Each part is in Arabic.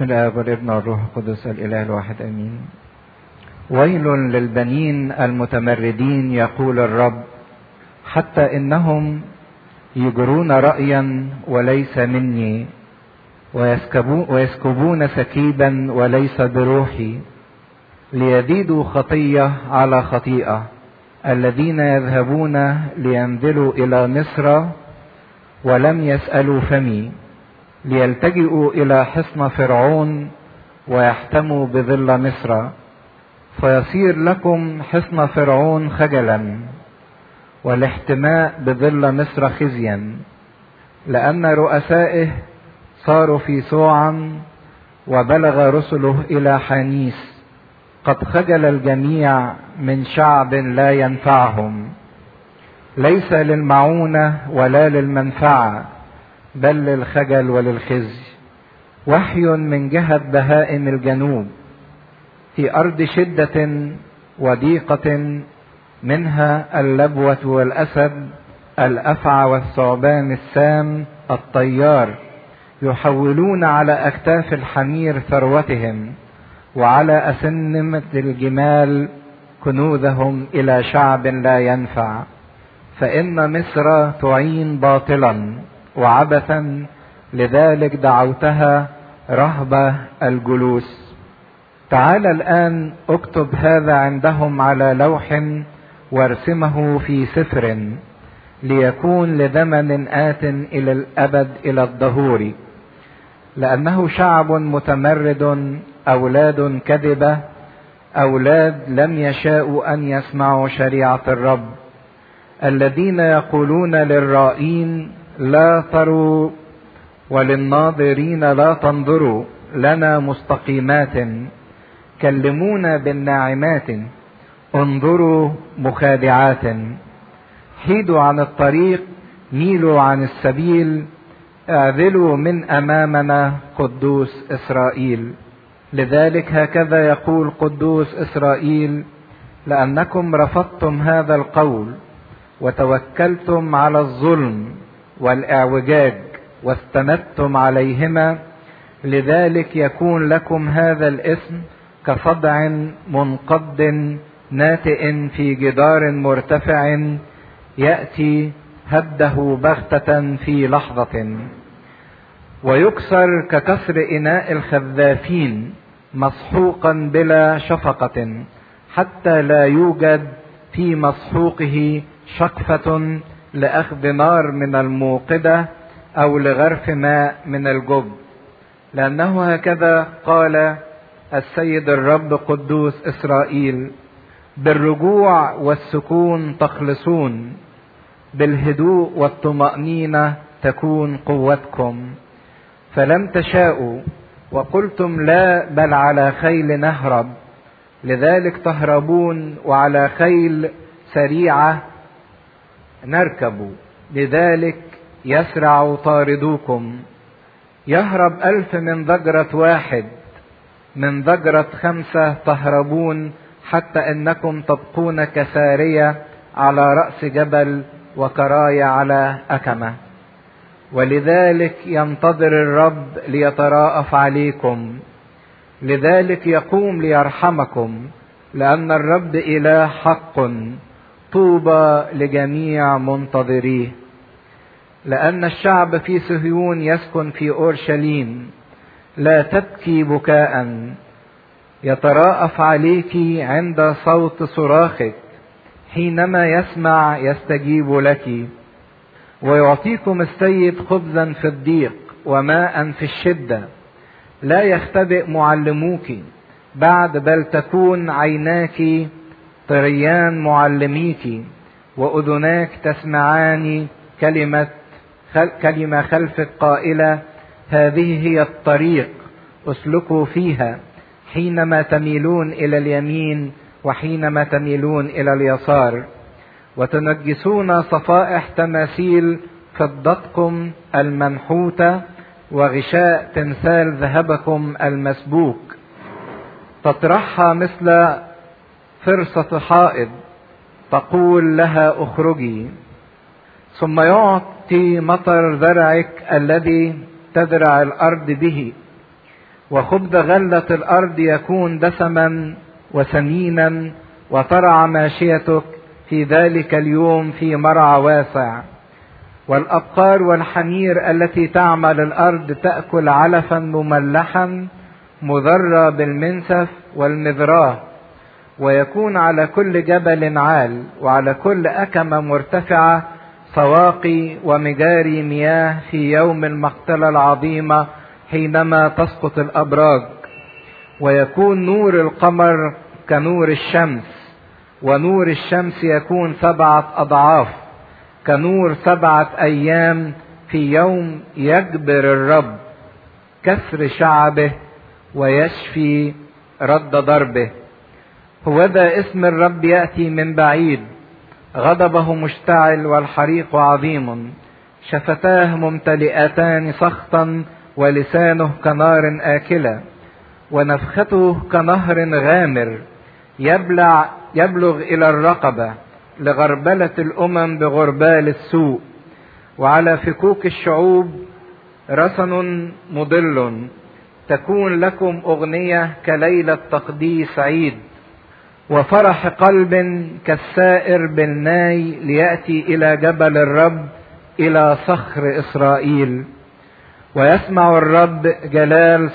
بسم الله والابن والروح القدس الإله الواحد آمين. ويل للبنين المتمردين يقول الرب، حتى إنهم يجرون رأيا وليس مني، ويسكبون سكيبا وليس بروحي، ليزيدوا خطية على خطيئة، الذين يذهبون لينزلوا إلى مصر ولم يسألوا فمي، ليلتجئوا إلى حصن فرعون ويحتموا بظل مصر، فيصير لكم حصن فرعون خجلا، والاحتماء بظل مصر خزيا، لأن رؤسائه صاروا في سوعا، وبلغ رسله إلى حانيس. قد خجل الجميع من شعب لا ينفعهم، ليس للمعونة ولا للمنفعة، بل للخجل وللخزي. وحي من جهة بهائم الجنوب، في أرض شدة وضيقة، منها اللبوة والأسد، الأفعى والثعبان السام الطيار، يحولون على أكتاف الحمير ثروتهم، وعلى أسنمة الجمال كنوزهم إلى شعب لا ينفع. فإن مصر تعين باطلا وعبثا، لذلك دعوتها رهبة الجلوس. تعال الآن اكتب هذا عندهم على لوح، وارسمه في سفر، ليكون لزمن آت إلى الأبد إلى الدهور. لأنه شعب متمرد، أولاد كذبة، أولاد لم يشاءوا أن يسمعوا شريعة الرب، الذين يقولون للرائين لا تروا، وللناظرين لا تنظروا لنا مستقيمات، كلمونا بالناعمات، انظروا مخادعات. حيدوا عن الطريق، ميلوا عن السبيل، اعذلوا من أمامنا قدوس إسرائيل. لذلك هكذا يقول قدوس إسرائيل: لأنكم رفضتم هذا القول، وتوكلتم على الظلم والإعوجاج، واستندتم عليهما، لذلك يكون لكم هذا الاسم كصدع منقض ناتئ في جدار مرتفع، يأتي هده بغتة في لحظة. ويكسر ككسر إناء الخذافين، مسحوقا بلا شفقة، حتى لا يوجد في مسحوقه شقفة لأخذ نار من الموقدة، أو لغرف ماء من الجب. لأنه هكذا قال السيد الرب قدوس إسرائيل: بالرجوع والسكون تخلصون، بالهدوء والطمأنينة تكون قوتكم. فلم تشاءوا، وقلتم لا، بل على خيل نهرب، لذلك تهربون، وعلى خيل سريعة نركب، لذلك يسرع طاردوكم. يهرب 1000 من ضجرة واحد، من ضجرة 5 تهربون، حتى انكم تبقون كسارية على رأس جبل، وكراية على أكمة. ولذلك ينتظر الرب ليتراءف عليكم، لذلك يقوم ليرحمكم، لأن الرب إله حق، طوبى لجميع منتظريه. لأن الشعب في صهيون يسكن في أورشليم، لا تبكي بكاء، يتراءف عليك عند صوت صراخك، حينما يسمع يستجيب لك. ويعطيكم السيد خبزا في الضيق وماء في الشدة، لا يختبئ معلموك بعد، بل تكون عيناك طريان معلميك، وأذناك تسمعان كلمة خلفك قائلة: هذه هي الطريق، اسلكوا فيها، حينما تميلون إلى اليمين وحينما تميلون إلى اليسار. وتنجسون صفائح تماثيل فضتكم المنحوتة، وغشاء تمثال ذهبكم المسبوك، تطرحها مثل فرصة حائض، تقول لها اخرجي. ثم يعطي مطر زرعك الذي تزرع الأرض به، وخبز غلة الأرض يكون دسما وسمينا، وترعى ماشيتك في ذلك اليوم في مرعى واسع. والأبقار والحمير التي تعمل الأرض تأكل علفا مملحا مذرى بالمنسف والمذراه. ويكون على كل جبل عال وعلى كل أكمة مرتفعة سواقي ومجاري مياه في يوم المقتلة العظيمة حينما تسقط الأبراج. ويكون نور القمر كنور الشمس، ونور الشمس يكون 7 أضعاف كنور 7 أيام في يوم يجبر الرب كسر شعبه ويشفي رد ضربه. هوذا اسم الرب يأتي من بعيد، غضبه مشتعل والحريق عظيم، شفتاه ممتلئتان سخطا ولسانه كنار آكلة، ونفخته كنهر غامر يبلغ إلى الرقبة لغربلة الأمم بغربال السوء. وعلى فكوك الشعوب رسن مضل، تكون لكم أغنية كليلة تقديس عيد، وفرح قلب كالسائر بالناي ليأتي إلى جبل الرب إلى صخر إسرائيل. ويسمع الرب جلال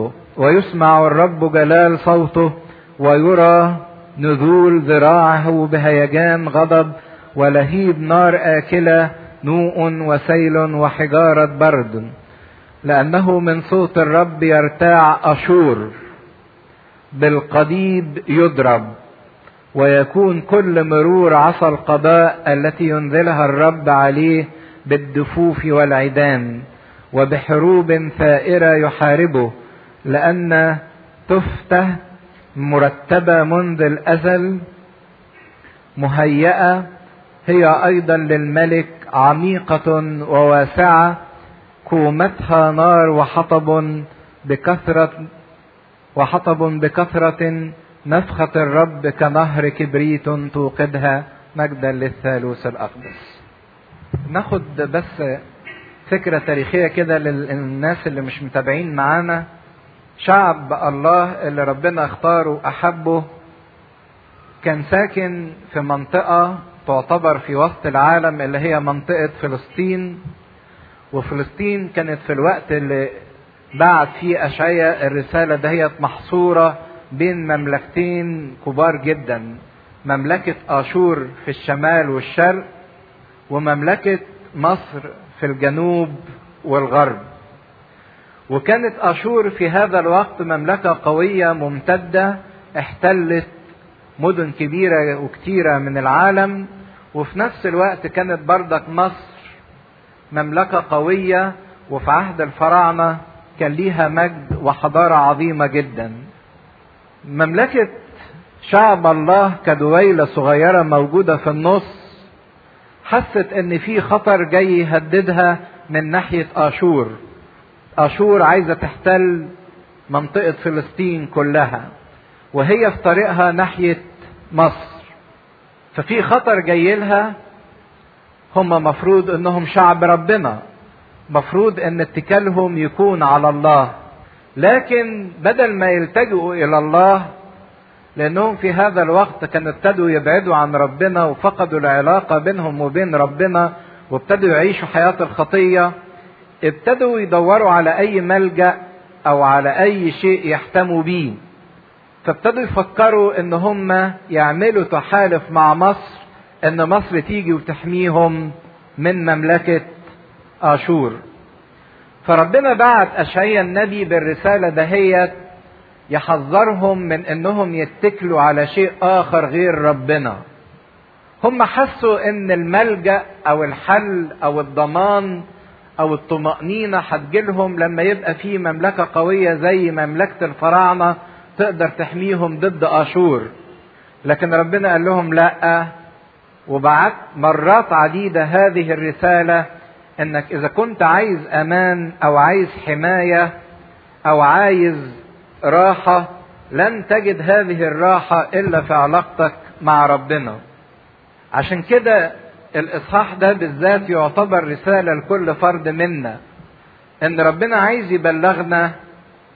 صوته ويرى نذول ذراعه بهيجان غضب ولهيب نار آكلة نوء وسيل وحجارة برد. لأنه من صوت الرب يرتاع أشور، بالقضيب يضرب. ويكون كل مرور عصا القضاء التي ينزلها الرب عليه بالدفوف والعيدان وبحروب ثائرة يحاربه، لأن تفته مرتبة منذ الأزل مهيئة هي أيضا للملك، عميقة وواسعة، كومتها نار وحطب بكثرة، نفخة الرب كنهر كبريت توقدها، مجدا للثالوث الأقدس. ناخد بس فكرة تاريخية كده للناس اللي مش متابعين معانا. شعب الله اللي ربنا اختاره وأحبه كان ساكن في منطقة تعتبر في وسط العالم اللي هي منطقة فلسطين. وفلسطين كانت في الوقت اللي بعت فيه أشعياء الرسالة دهيت محصورة بين مملكتين كبار جدا، مملكة آشور في الشمال والشرق، ومملكة مصر في الجنوب والغرب. وكانت آشور في هذا الوقت مملكة قوية ممتدة، احتلت مدن كبيرة وكتيرة من العالم. وفي نفس الوقت كانت بردك مصر مملكة قوية، وفي عهد الفراعنة كان ليها مجد وحضارة عظيمة جدا. مملكة شعب الله كدويلة صغيرة موجودة في النص حست ان في خطر جاي يهددها من ناحية آشور. آشور عايزة تحتل منطقة فلسطين كلها، وهي في طريقها ناحية مصر. ففي خطر جاي لها. هم مفروض انهم شعب ربنا، مفروض ان اتكالهم يكون على الله، لكن بدل ما يلتجئوا الى الله، لانهم في هذا الوقت كانوا ابتدوا يبعدوا عن ربنا وفقدوا العلاقة بينهم وبين ربنا، وابتدوا يعيشوا حياة الخطية، ابتدوا يدوروا على اي ملجأ او على اي شيء يحتموا بيه. فابتدوا يفكروا ان هم يعملوا تحالف مع مصر، ان مصر تيجي وتحميهم من مملكة آشور. فربنا بعت أشعياء النبي بالرسالة دهيت يحذرهم من انهم يتكلوا على شيء اخر غير ربنا. هم حسوا ان الملجأ او الحل او الضمان او الطمأنينة هتجيلهم لما يبقى في مملكة قوية زي مملكة الفراعنة تقدر تحميهم ضد آشور. لكن ربنا قال لهم لا، وبعت مرات عديدة هذه الرسالة انك اذا كنت عايز امان او عايز حماية او عايز راحة، لن تجد هذه الراحة الا في علاقتك مع ربنا. عشان كده الاصحاح ده بالذات يعتبر رسالة لكل فرد منا، ان ربنا عايز يبلغنا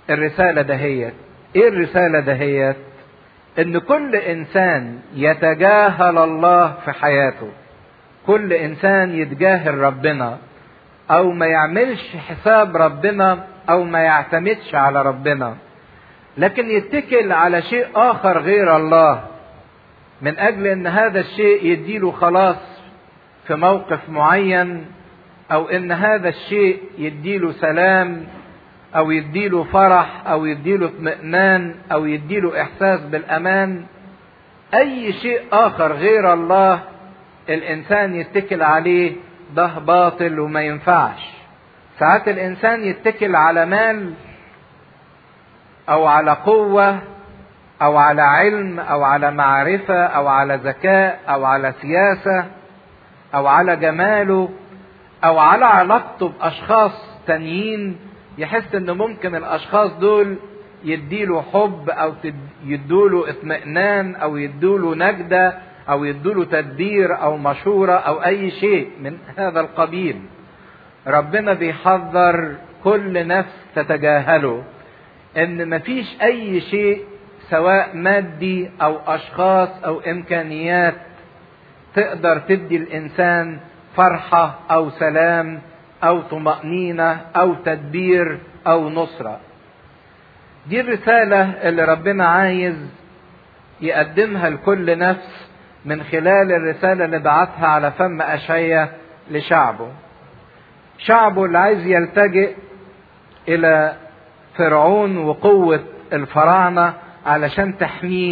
الرسالة دهيت. ايه الرسالة دهيت؟ ان كل انسان يتجاهل الله في حياته، كل انسان يتجاهل ربنا او ما يعملش حساب ربنا او ما يعتمدش على ربنا، لكن يتكل على شيء اخر غير الله من اجل ان هذا الشيء يديله خلاص في موقف معين، او ان هذا الشيء يديله سلام او يديله فرح او يديله اطمئنان او يديله احساس بالامان. اي شيء اخر غير الله الانسان يتكل عليه ده باطل وما ينفعش. ساعات الانسان يتكل على مال او على قوة او على علم او على معرفة او على ذكاء او على سياسة او على جماله او على علاقته باشخاص تانيين، يحس ان ممكن الاشخاص دول يديله حب او يدوله اطمئنان او يدوله نجدة او يدوله تدبير او مشورة او اي شيء من هذا القبيل. ربنا بيحذر كل نفس تتجاهله ان مفيش اي شيء سواء مادي او اشخاص او امكانيات تقدر تدي الانسان فرحة او سلام او طمأنينة او تدبير او نصرة. دي الرسالة اللي ربنا عايز يقدمها لكل نفس من خلال الرسالة اللي بعتها على فم أشعيا لشعبه. شعبه اللي عايز يلتجئ الى فرعون وقوة الفراعنة علشان تحميه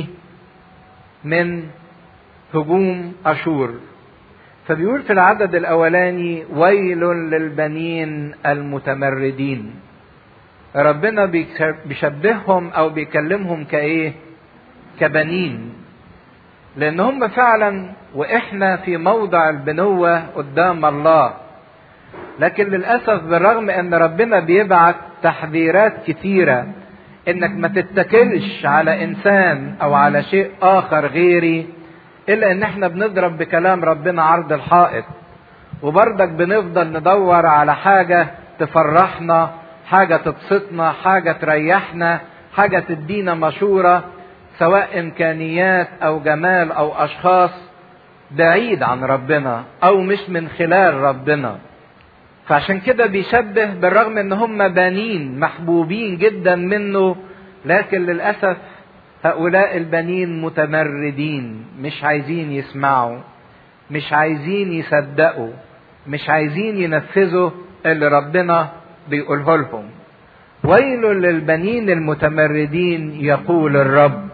من هجوم اشور. فبيقول في العدد الاولاني: ويل للبنين المتمردين. ربنا بيشبههم او بيكلمهم كايه؟ كبنين، لان هم فعلا واحنا في موضع البنوة قدام الله، لكن للأسف بالرغم ان ربنا بيبعت تحذيرات كتيرة انك ما تتكلش على انسان او على شيء اخر غيري، الا ان احنا بنضرب بكلام ربنا عرض الحائط، وبرضك بنفضل ندور على حاجة تفرحنا، حاجة تبسطنا، حاجة تريحنا، حاجة تدينا مشورة، سواء امكانيات او جمال او اشخاص بعيد عن ربنا او مش من خلال ربنا. فعشان كده بيشبه بالرغم ان هم بنين محبوبين جدا منه، لكن للأسف هؤلاء البنين متمردين، مش عايزين يسمعوا، مش عايزين يصدقوا، مش عايزين ينفذوا اللي ربنا بيقوله لهم. ويل للبنين المتمردين يقول الرب.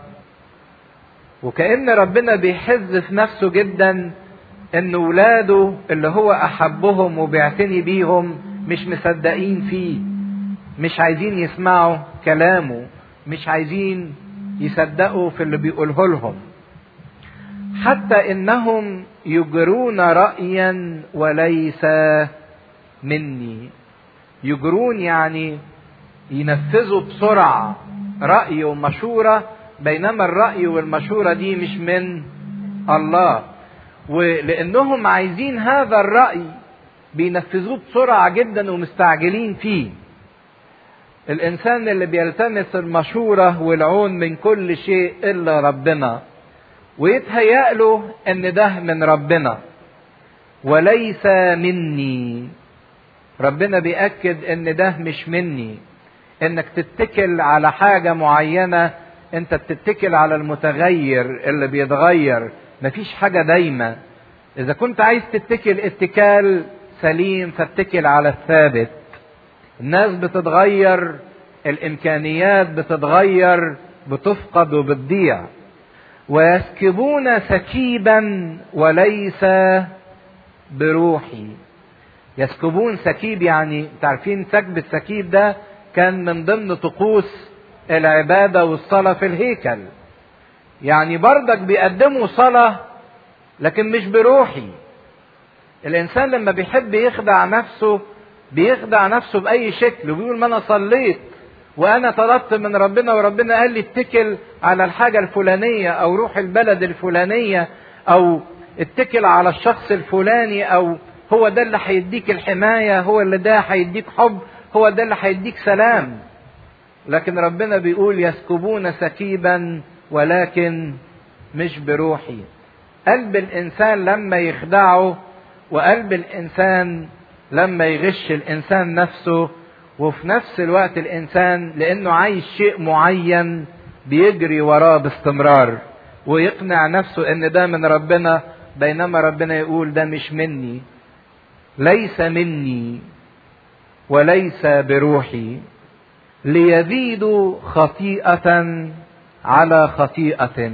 وكأن ربنا بيحز في نفسه جدا ان ولاده اللي هو احبهم وبيعتني بيهم مش مصدقين فيه، مش عايزين يسمعوا كلامه، مش عايزين يصدقوا في اللي بيقوله لهم. حتى انهم يجرون رأيا وليس مني. يجرون يعني ينفذوا بسرعة رأي ومشورة، بينما الرأي والمشورة دي مش من الله. ولانهم عايزين هذا الرأي بينفذوه بسرعة جدا ومستعجلين فيه. الانسان اللي بيلتمس المشورة والعون من كل شيء الا ربنا، ويتهيأ له ان ده من ربنا وليس مني. ربنا بيأكد ان ده مش مني، انك تتكل على حاجة معينة، انت بتتكل على المتغير اللي بيتغير، مفيش حاجة دايمة. اذا كنت عايز تتكل اتكال سليم فاتكل على الثابت. الناس بتتغير، الامكانيات بتتغير، بتفقد وبتضيع. ويسكبون سكيبا وليس بروحي. يسكبون سكيب يعني تعرفين سكب السكيب ده كان من ضمن طقوس العبادة والصلاة في الهيكل. يعني برضك بيقدموا صلاة لكن مش بروحي. الانسان لما بيحب يخدع نفسه بيخدع نفسه بأي شكل، وبيقول ما انا صليت وانا طلبت من ربنا وربنا قال لي اتكل على الحاجة الفلانية او روح البلد الفلانية او اتكل على الشخص الفلاني، او هو ده اللي هيديك الحماية، هو اللي ده هيديك حب، هو ده اللي هيديك سلام. لكن ربنا بيقول يسكبون سكيبا ولكن مش بروحي. قلب الإنسان لما يخدعه، وقلب الإنسان لما يغش الإنسان نفسه، وفي نفس الوقت الإنسان لأنه عايش شيء معين بيجري وراه باستمرار ويقنع نفسه إن ده من ربنا، بينما ربنا يقول ده مش مني، ليس مني وليس بروحي، ليزيدوا خطيئة على خطيئة.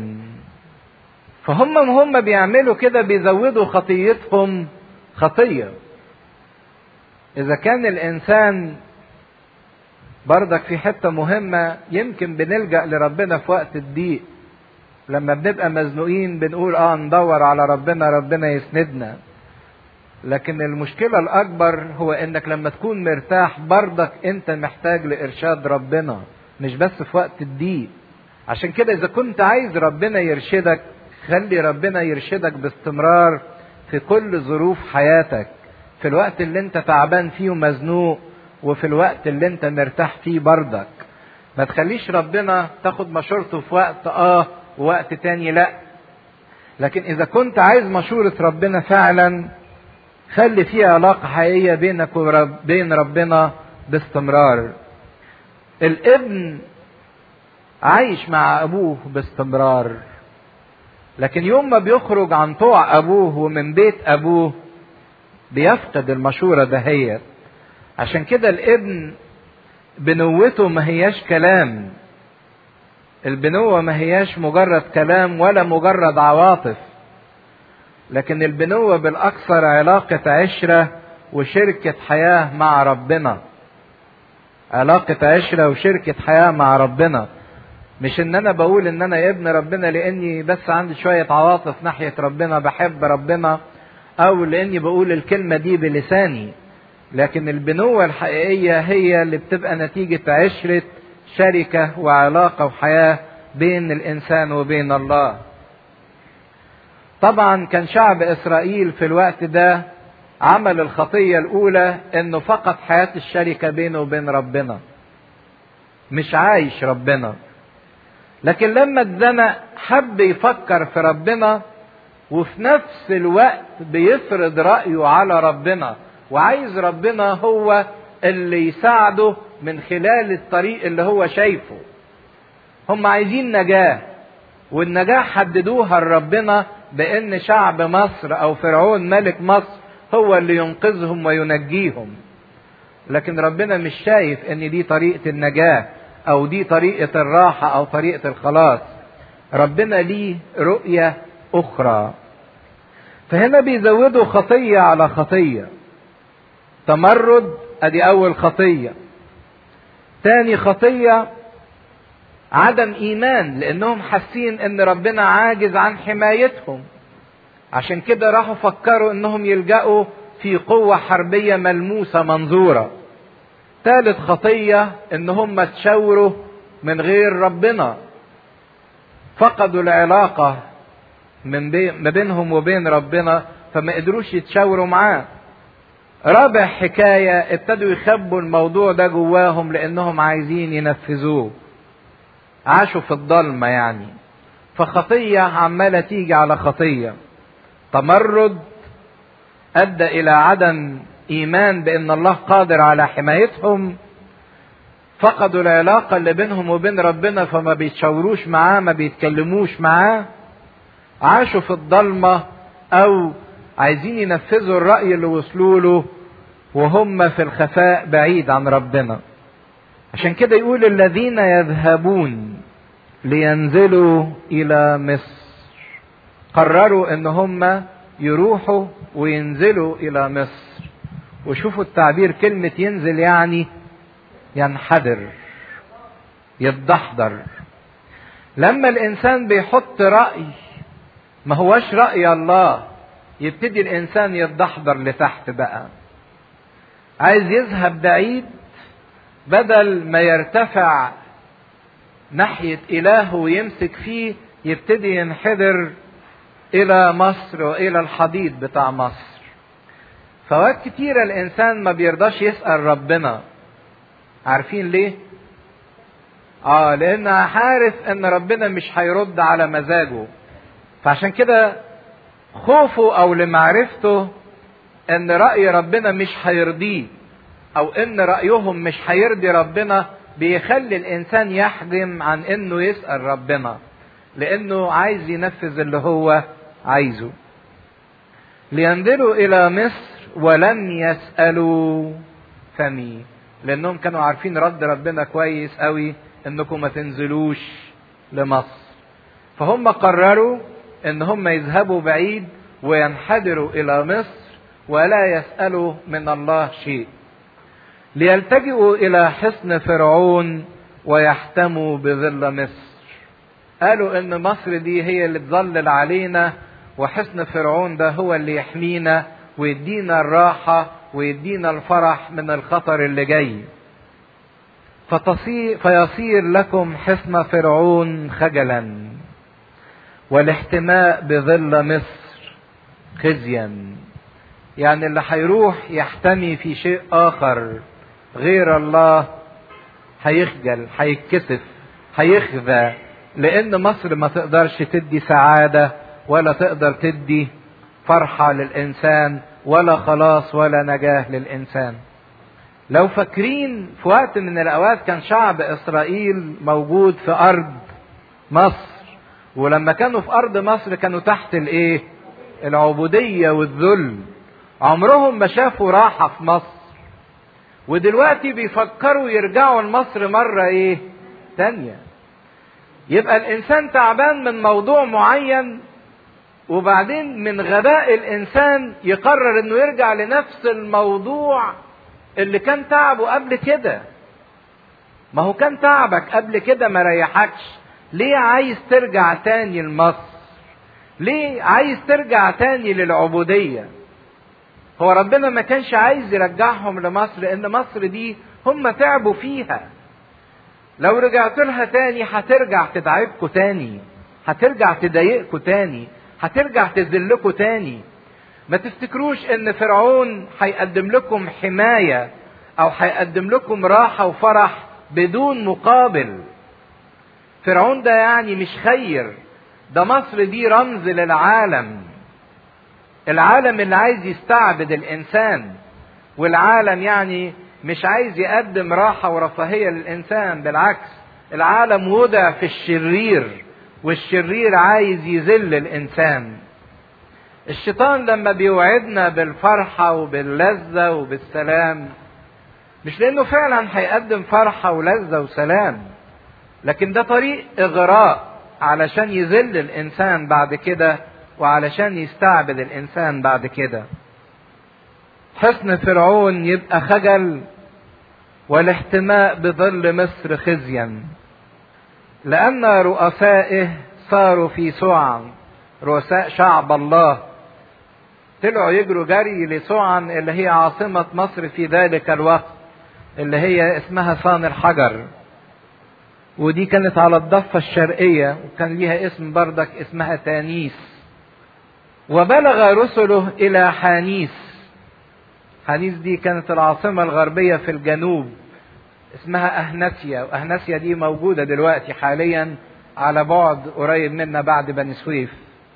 فهم بيعملوا كده، بيزودوا خطيتهم خطية. إذا كان الإنسان برضك في حتة مهمة، يمكن بنلجأ لربنا في وقت الضيق، لما بنبقى مزنوقين بنقول ندور على ربنا، ربنا يسندنا. لكن المشكلة الأكبر هو إنك لما تكون مرتاح برضك أنت محتاج لإرشاد ربنا، مش بس في وقت الضيق. عشان كده إذا كنت عايز ربنا يرشدك، خلي ربنا يرشدك باستمرار في كل ظروف حياتك، في الوقت اللي أنت تعبان فيه ومزنوق، وفي الوقت اللي أنت مرتاح فيه برضك. ما تخليش ربنا تاخد مشورته في وقت ووقت تاني لا. لكن إذا كنت عايز مشورة ربنا فعلا، خلي فيها علاقة حقيقية بينك وبين ربنا باستمرار. الابن عايش مع أبوه باستمرار، لكن يوم ما بيخرج عن طوع أبوه ومن بيت أبوه بيفقد المشورة دهيت. عشان كده الابن بنوته ما هياش كلام، البنوة ما هياش مجرد كلام ولا مجرد عواطف، لكن البنوة بالأكثر علاقة عشرة وشركة حياة مع ربنا. علاقة عشرة وشركة حياة مع ربنا، مش ان انا بقول ان انا ابن ربنا لاني بس عندي شوية عواطف ناحية ربنا بحب ربنا، او لاني بقول الكلمة دي بلساني. لكن البنوة الحقيقية هي اللي بتبقى نتيجة عشرة شركة وعلاقة وحياة بين الانسان وبين الله. طبعا كان شعب اسرائيل في الوقت ده عمل الخطية الاولى انه فقد حياة الشركة بينه وبين ربنا، مش عايش ربنا. لكن لما اتزنق حب يفكر في ربنا، وفي نفس الوقت بيفرض رأيه على ربنا، وعايز ربنا هو اللي يساعده من خلال الطريق اللي هو شايفه. هم عايزين نجاة، والنجاة حددوها لربنا بأن شعب مصر أو فرعون ملك مصر هو اللي ينقذهم وينجيهم. لكن ربنا مش شايف ان دي طريقة النجاة او دي طريقة الراحة او طريقة الخلاص. ربنا ليه رؤية اخرى. فهنا بيزودوا خطية على خطية. تمرد ادي اول خطية. تاني خطية عدم ايمان، لانهم حاسين ان ربنا عاجز عن حمايتهم، عشان كده راحوا فكروا انهم يلجأوا في قوة حربية ملموسة منظورة. ثالث خطية ان هم تشاوروا من غير ربنا، فقدوا العلاقة ما بينهم وبين ربنا، فما قدروش يتشاوروا معاه. رابع حكاية ابتدوا يخبوا الموضوع ده جواهم لانهم عايزين ينفذوه، عاشوا في الضلمة يعني. فخطية عمالة تيجي على خطية. تمرد ادى الى عدم ايمان بان الله قادر على حمايتهم، فقدوا العلاقة اللي بينهم وبين ربنا فما بيتشاوروش معاه، ما بيتكلموش معاه، عاشوا في الضلمة او عايزين ينفذوا الرأي اللي وصلوا له وهم في الخفاء بعيد عن ربنا. عشان كده يقول الذين يذهبون لينزلوا الى مصر. قرروا ان هم يروحوا وينزلوا الى مصر. وشوفوا التعبير، كلمة ينزل يعني ينحدر، يتدحضر. لما الانسان بيحط رأي ما هوش رأي الله، يبتدي الانسان يتدحضر لتحت بقى، عايز يذهب بعيد بدل ما يرتفع ناحية إله ويمسك فيه، يبتدي ينحدر إلى مصر وإلى الحضيض بتاع مصر. فوقت كتيرة الإنسان ما بيرضاش يسأل ربنا. عارفين ليه؟ لان عارف ان ربنا مش هيرد على مزاجه. فعشان كده خوفه او لمعرفته ان رأي ربنا مش هيرضيه او ان رأيهم مش هيرضي ربنا بيخلي الانسان يحجم عن انه يسأل ربنا، لانه عايز ينفذ اللي هو عايزه. لينزلوا الى مصر ولم يسألوا فمي، لانهم كانوا عارفين رد ربنا كويس قوي انكم ما تنزلوش لمصر. فهم قرروا ان هم يذهبوا بعيد وينحدروا الى مصر ولا يسألوا من الله شيء، ليلتجئوا الى حصن فرعون ويحتموا بظل مصر. قالوا ان مصر دي هي اللي تظلل علينا، وحصن فرعون ده هو اللي يحمينا ويدينا الراحة ويدينا الفرح من الخطر اللي جاي. فيصير لكم حصن فرعون خجلا والاحتماء بظل مصر خزيا. يعني اللي هيروح يحتمي في شيء آخر غير الله هيخجل، هيتكسف، هيخذى، لأن مصر ما تقدرش تدي سعادة ولا تقدر تدي فرحة للإنسان ولا خلاص ولا نجاة للإنسان. لو فاكرين في وقت من الأوقات كان شعب إسرائيل موجود في أرض مصر، ولما كانوا في أرض مصر كانوا تحت الإيه؟ العبودية والذل. عمرهم ما شافوا راحة في مصر، ودلوقتي بيفكروا يرجعوا لمصر مرة إيه؟ تانية. يبقى الإنسان تعبان من موضوع معين، وبعدين من غباء الإنسان يقرر إنه يرجع لنفس الموضوع اللي كان تعبه قبل كده. ما هو كان تعبك قبل كده ما ريحكش، ليه عايز ترجع تاني لمصر؟ ليه عايز ترجع تاني للعبودية؟ هو ربنا ما كانش عايز يرجعهم لمصر، لأن مصر دي هم تعبوا فيها. لو رجعت لها تاني هترجع تتعبكوا تاني، هترجع تضايقكوا تاني، هترجع تذلكوا تاني. ما تفتكروش ان فرعون هيقدم لكم حماية او هيقدم لكم راحة وفرح بدون مقابل. فرعون ده يعني مش خير، ده مصر دي رمز للعالم، العالم اللي عايز يستعبد الانسان، والعالم يعني مش عايز يقدم راحة ورفاهية للإنسان، بالعكس العالم وضع في الشرير، والشرير عايز يذل الإنسان. الشيطان لما بيوعدنا بالفرحة وباللذة وبالسلام مش لأنه فعلا هيقدم فرحة ولذة وسلام، لكن ده طريق إغراء علشان يذل الإنسان بعد كده وعلشان يستعبد الإنسان بعد كده. حصن فرعون يبقى خجل والاحتماء بظل مصر خزيا، لأن رؤسائه صاروا في سوعا. رؤساء شعب الله طلعوا يجروا جري لسوعا اللي هي عاصمة مصر في ذلك الوقت، اللي هي اسمها صان الحجر، ودي كانت على الضفة الشرقية، وكان ليها اسم بردك اسمها تانيس. وبلغ رسله إلى حانيس. حانيس دي كانت العاصمة الغربية في الجنوب، اسمها أهنسيا، وأهنسيا دي موجودة دلوقتي حاليا على بعد قريب منا بعد بني سويف.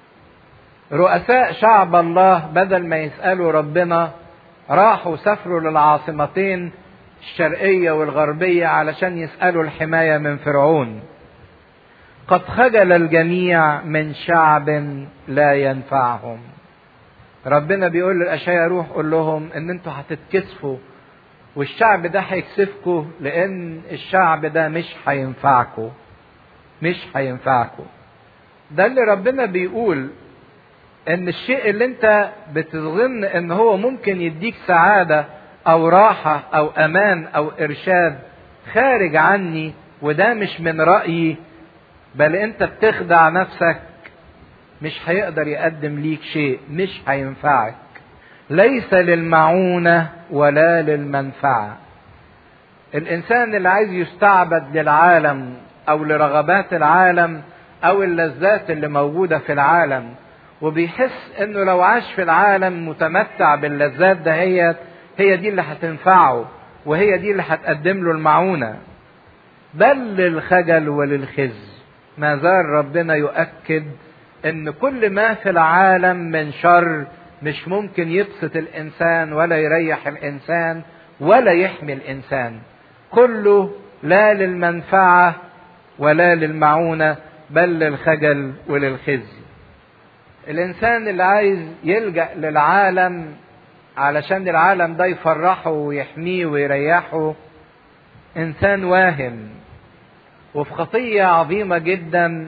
رؤساء شعب الله بدل ما يسألوا ربنا راحوا سافروا للعاصمتين الشرقية والغربية علشان يسألوا الحماية من فرعون. قد خجل الجميع من شعب لا ينفعهم. ربنا بيقول للأشياء روح قول لهم ان انتوا هتتكسفوا، والشعب ده هيكسفكوا، لان الشعب ده مش هينفعكوا، مش هينفعكوا. ده اللي ربنا بيقول، ان الشيء اللي انت بتظن ان هو ممكن يديك سعادة او راحة او امان او ارشاد خارج عني، وده مش من رأيي، بل انت بتخدع نفسك، مش هيقدر يقدم ليك شيء، مش هينفعك. ليس للمعونة ولا للمنفعة. الانسان اللي عايز يستعبد للعالم او لرغبات العالم او اللذات اللي موجودة في العالم، وبيحس انه لو عاش في العالم متمتع باللذات دهيت، هي دي اللي هتنفعه وهي دي اللي هتقدم له المعونة. بل للخجل وللخزي. ما زال ربنا يؤكد ان كل ما في العالم من شر مش ممكن يبسط الانسان ولا يريح الانسان ولا يحمي الانسان، كله لا للمنفعة ولا للمعونة بل للخجل وللخزي. الانسان اللي عايز يلجأ للعالم علشان العالم ده يفرحه ويحميه ويريحه انسان واهم وفي خطية عظيمة جدا،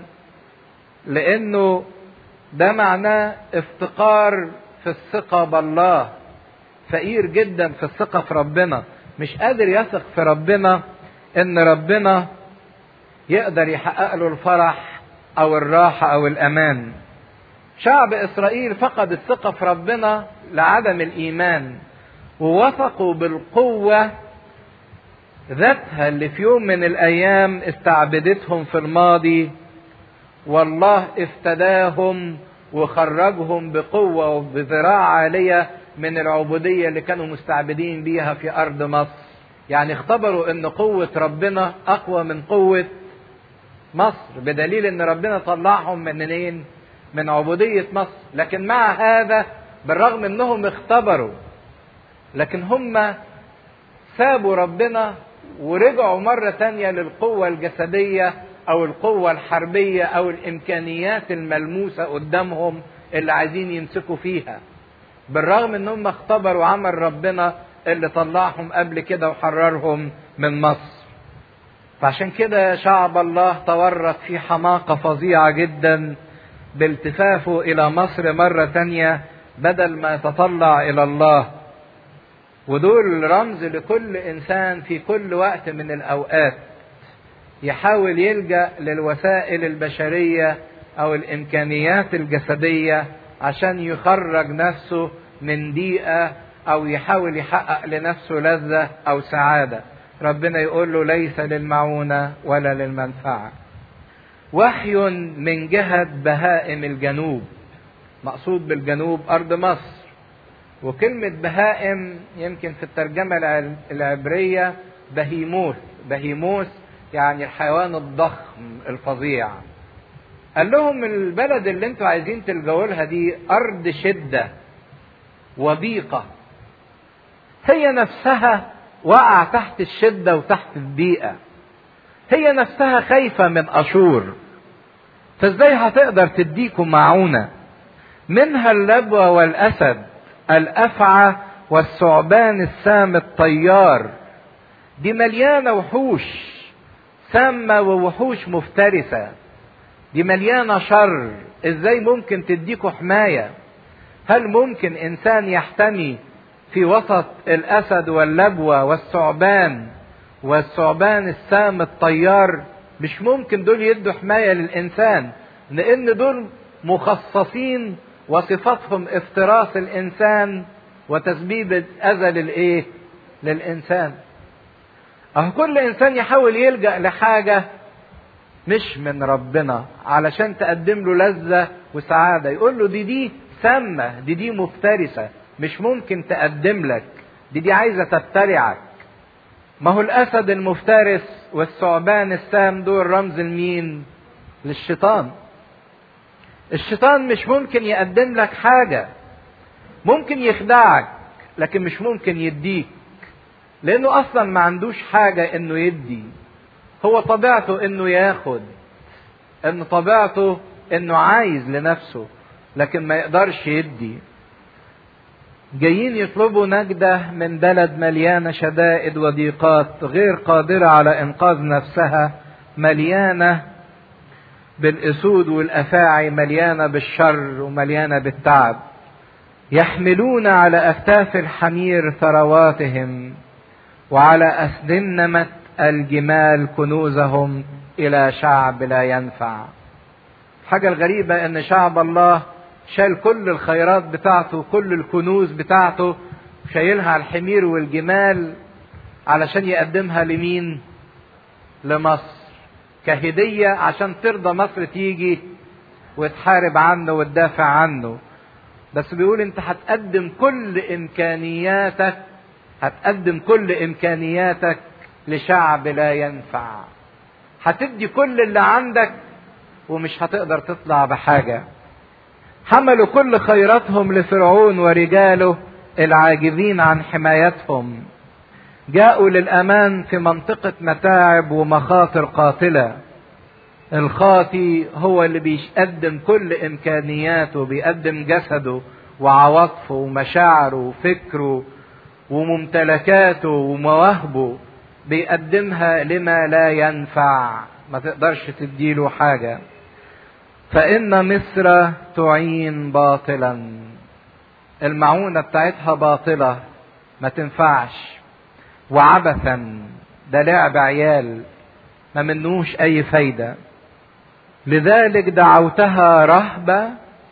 لانه ده معناه افتقار في الثقة بالله، فقير جدا في الثقة في ربنا، مش قادر يثق في ربنا ان ربنا يقدر يحقق له الفرح او الراحة او الامان. شعب اسرائيل فقد الثقة في ربنا لعدم الايمان، ووثقوا بالقوة ذاتها اللي في يوم من الايام استعبدتهم في الماضي، والله افتداهم وخرجهم بقوة وبذراع عالية من العبودية اللي كانوا مستعبدين بيها في ارض مصر. يعني اختبروا ان قوة ربنا اقوى من قوة مصر، بدليل ان ربنا طلعهم منين؟ من عبودية مصر. لكن مع هذا بالرغم انهم اختبروا، لكن هم سابوا ربنا ورجعوا مرة تانية للقوة الجسدية او القوة الحربية او الامكانيات الملموسة قدامهم اللي عايزين يمسكوا فيها، بالرغم انهم اختبروا عمل ربنا اللي طلعهم قبل كده وحررهم من مصر. فعشان كده شعب الله تورط في حماقة فظيعة جدا بالتفافه الى مصر مرة تانية بدل ما يتطلع الى الله. ودول رمز لكل انسان في كل وقت من الاوقات يحاول يلجأ للوسائل البشرية او الامكانيات الجسدية عشان يخرج نفسه من ضيقة او يحاول يحقق لنفسه لذة او سعادة. ربنا يقول له ليس للمعونة ولا للمنفعة. وحي من جهة بهائم الجنوب، مقصود بالجنوب ارض مصر. وكلمة بهائم يمكن في الترجمة العبرية بهيموث، بهيموث يعني الحيوان الضخم الفظيع. قال لهم البلد اللي انتوا عايزين تلجوا لها دي ارض شدة وضيقة، هي نفسها وقع تحت الشدة وتحت الضيقة، هي نفسها خايفة من اشور، فازاي هتقدر تديكم معونة؟ منها اللبوة والاسد الافعى والثعبان السام الطيار. دي مليانة وحوش سامة ووحوش مفترسة، دي مليانة شر، ازاي ممكن تديكوا حماية؟ هل ممكن انسان يحتمي في وسط الاسد واللبوة والثعبان السام الطيار؟ مش ممكن دول يدوا حماية للانسان، لان دول مخصصين وصفتهم افتراس الانسان وتسبيب اذى للانسان. كل انسان يحاول يلجأ لحاجة مش من ربنا علشان تقدم له لذة وسعادة، يقول له دي سامة، دي مفترسة، مش ممكن تقدم لك، دي عايزة تبتلعك. ما هو الاسد المفترس والثعبان السام دول رمز لمين؟ للشيطان. الشيطان مش ممكن يقدم لك حاجة، ممكن يخدعك لكن مش ممكن يديك، لانه اصلا ما عندوش حاجة انه يدي، هو طبيعته انه ياخد، ان طبيعته انه عايز لنفسه لكن ما يقدرش يدي. جايين يطلبوا نجدة من بلد مليانة شدائد وضيقات، غير قادرة على انقاذ نفسها، مليانة بالاسود والافاعي، مليانة بالشر ومليانة بالتعب. يحملون على اكتاف الحمير ثرواتهم وعلى اسنمة الجمال كنوزهم الى شعب لا ينفع. حاجة الغريبة ان شعب الله شال كل الخيرات بتاعته وكل الكنوز بتاعته شايلها على الحمير والجمال علشان يقدمها لمين؟ لمصر كهدية عشان ترضى مصر تيجي وتحارب عنه وتدافع عنه. بس بيقول انت هتقدم كل امكانياتك لشعب لا ينفع. هتدي كل اللي عندك ومش هتقدر تطلع بحاجة. حملوا كل خيراتهم لفرعون ورجاله العاجزين عن حمايتهم. جاءوا للأمان في منطقة متاعب ومخاطر قاتلة. الخاطي هو اللي بيقدم كل إمكانياته، بيقدم جسده وعواطفه ومشاعره وفكره وممتلكاته ومواهبه، بيقدمها لما لا ينفع، ما تقدرش تديله حاجة. فإن مصر تعين باطلا، المعونة بتاعتها باطلة ما تنفعش، وعبثا، ده لعب عيال ما منوش أي فايدة. لذلك دعوتها رهب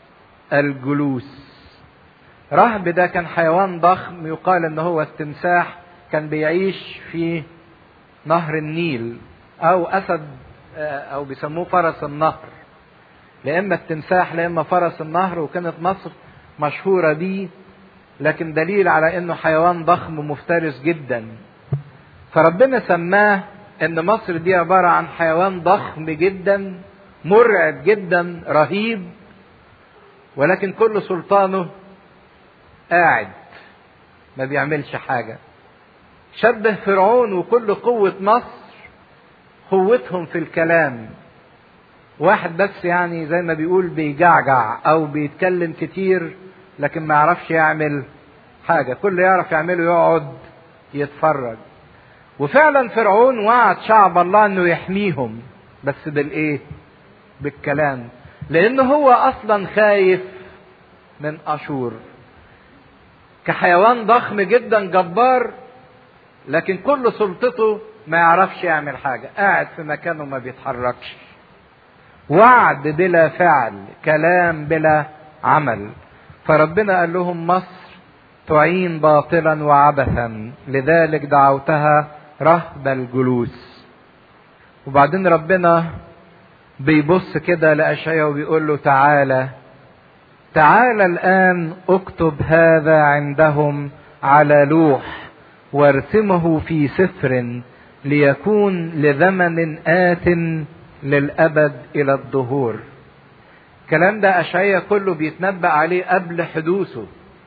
الجلوس. رهب ده كان حيوان ضخم، يقال ان هو التمساح، كان بيعيش في نهر النيل، او اسد، او بيسموه فرس النهر، لاما التمساح لاما فرس النهر. وكانت مصر مشهورة بيه، لكن دليل على انه حيوان ضخم مفترس جدا. فربنا سماه ان مصر دي عبارة عن حيوان ضخم جدا مرعب جدا رهيب، ولكن كل سلطانه قاعد ما بيعملش حاجة. شبه فرعون وكل قوة مصر قوتهم في الكلام. واحد بس يعني زي ما بيقول بيجعجع او بيتكلم كتير لكن ما يعرفش يعمل حاجة. كل يعرف يعمله يقعد يتفرج. وفعلا فرعون وعد شعب الله انه يحميهم، بس بالايه؟ بالكلام، لانه هو اصلا خايف من اشور. كحيوان ضخم جدا جبار، لكن كل سلطته ما يعرفش يعمل حاجة، قاعد في مكانه ما بيتحركش. وعد بلا فعل، كلام بلا عمل. فربنا قال لهم مصر تعين باطلا وعبثا، لذلك دعوتها رهب الجلوس. وبعدين ربنا بيبص كده لأشعياء وبيقول له تعالى الآن اكتب هذا عندهم على لوح وارسمه في سفر ليكون لزمن آت للأبد إلى الدهور. الكلام ده أشعياء كله بيتنبأ عليه قبل حدوثه،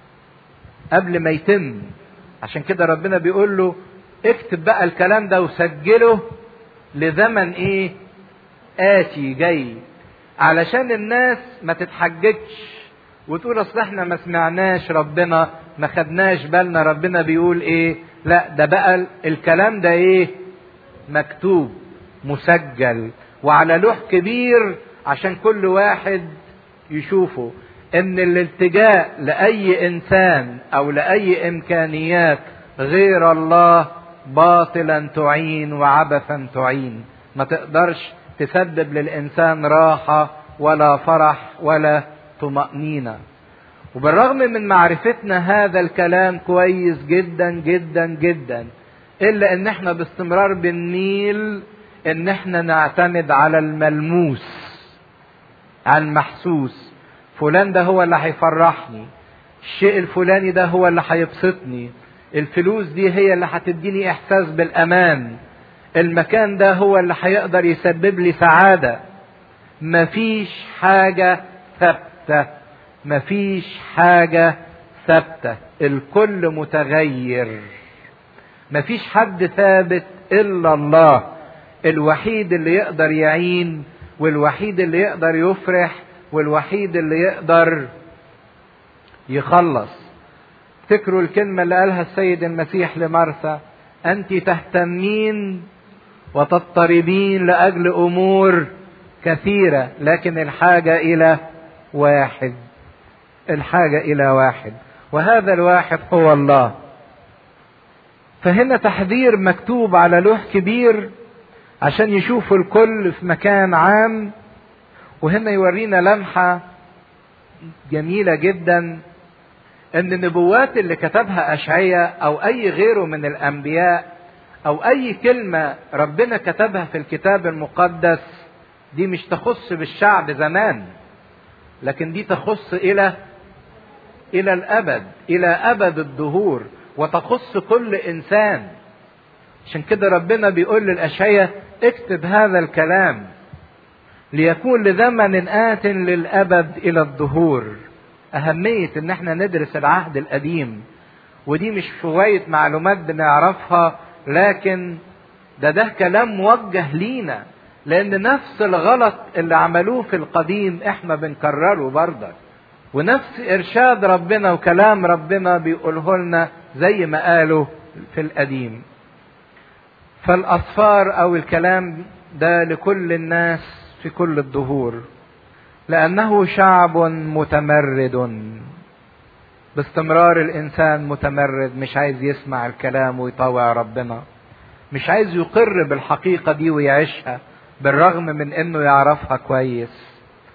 قبل ما يتم. عشان كده ربنا بيقول له اكتب بقى الكلام ده وسجله لزمن ايه؟ آتي جاي، علشان الناس ما تتحججش وتقول اصل احنا ما سمعناش ربنا، ما خدناش بالنا ربنا بيقول ايه. لا، ده بقى الكلام ده ايه؟ مكتوب مسجل وعلى لوح كبير عشان كل واحد يشوفه. ان الالتجاء لأي انسان او لأي امكانيات غير الله باطلا تعين وعبثا تعين، ما تقدرش تسبب للإنسان راحة ولا فرح ولا طمأنينة. وبالرغم من معرفتنا هذا الكلام كويس جدا جدا جدا، إلا إن احنا باستمرار بنميل إن احنا نعتمد على الملموس، على المحسوس. فلان ده هو اللي هيفرحني، الشيء الفلاني ده هو اللي هيبسطني، الفلوس دي هي اللي هتديني إحساس بالأمان، المكان ده هو اللي هيقدر يسبب لي سعادة. مفيش حاجة ثابتة، مفيش حاجة ثابتة، الكل متغير. مفيش حد ثابت إلا الله، الوحيد اللي يقدر يعين، والوحيد اللي يقدر يفرح، والوحيد اللي يقدر يخلص. تذكروا الكلمة اللي قالها السيد المسيح لمرثا: أنت تهتمين وتضطربين لأجل أمور كثيرة، لكن الحاجة إلى واحد، الحاجة إلى واحد، وهذا الواحد هو الله. فهنا تحذير مكتوب على لوح كبير عشان يشوفوا الكل في مكان عام. وهنا يورينا لمحة جميلة جدا، ان النبوات اللي كتبها أشعياء او اي غيره من الانبياء او اي كلمة ربنا كتبها في الكتاب المقدس، دي مش تخص بالشعب زمان، لكن دي تخص الى الابد، الى ابد الدهور، وتخص كل انسان. عشان كده ربنا بيقول للأشعياء اكتب هذا الكلام ليكون لزمن آت للأبد إلى الدهور. أهمية إن احنا ندرس العهد القديم، ودي مش شوية معلومات بنعرفها، لكن ده كلام موجه لينا، لأن نفس الغلط اللي عملوه في القديم احنا بنكرره برضه، ونفس إرشاد ربنا وكلام ربنا بيقوله لنا زي ما قالوا في القديم. فالأسفار أو الكلام ده لكل الناس في كل الدهور، لأنه شعب متمرد. باستمرار الإنسان متمرد، مش عايز يسمع الكلام ويطوع ربنا، مش عايز يقر بالحقيقة دي ويعيشها بالرغم من إنه يعرفها كويس.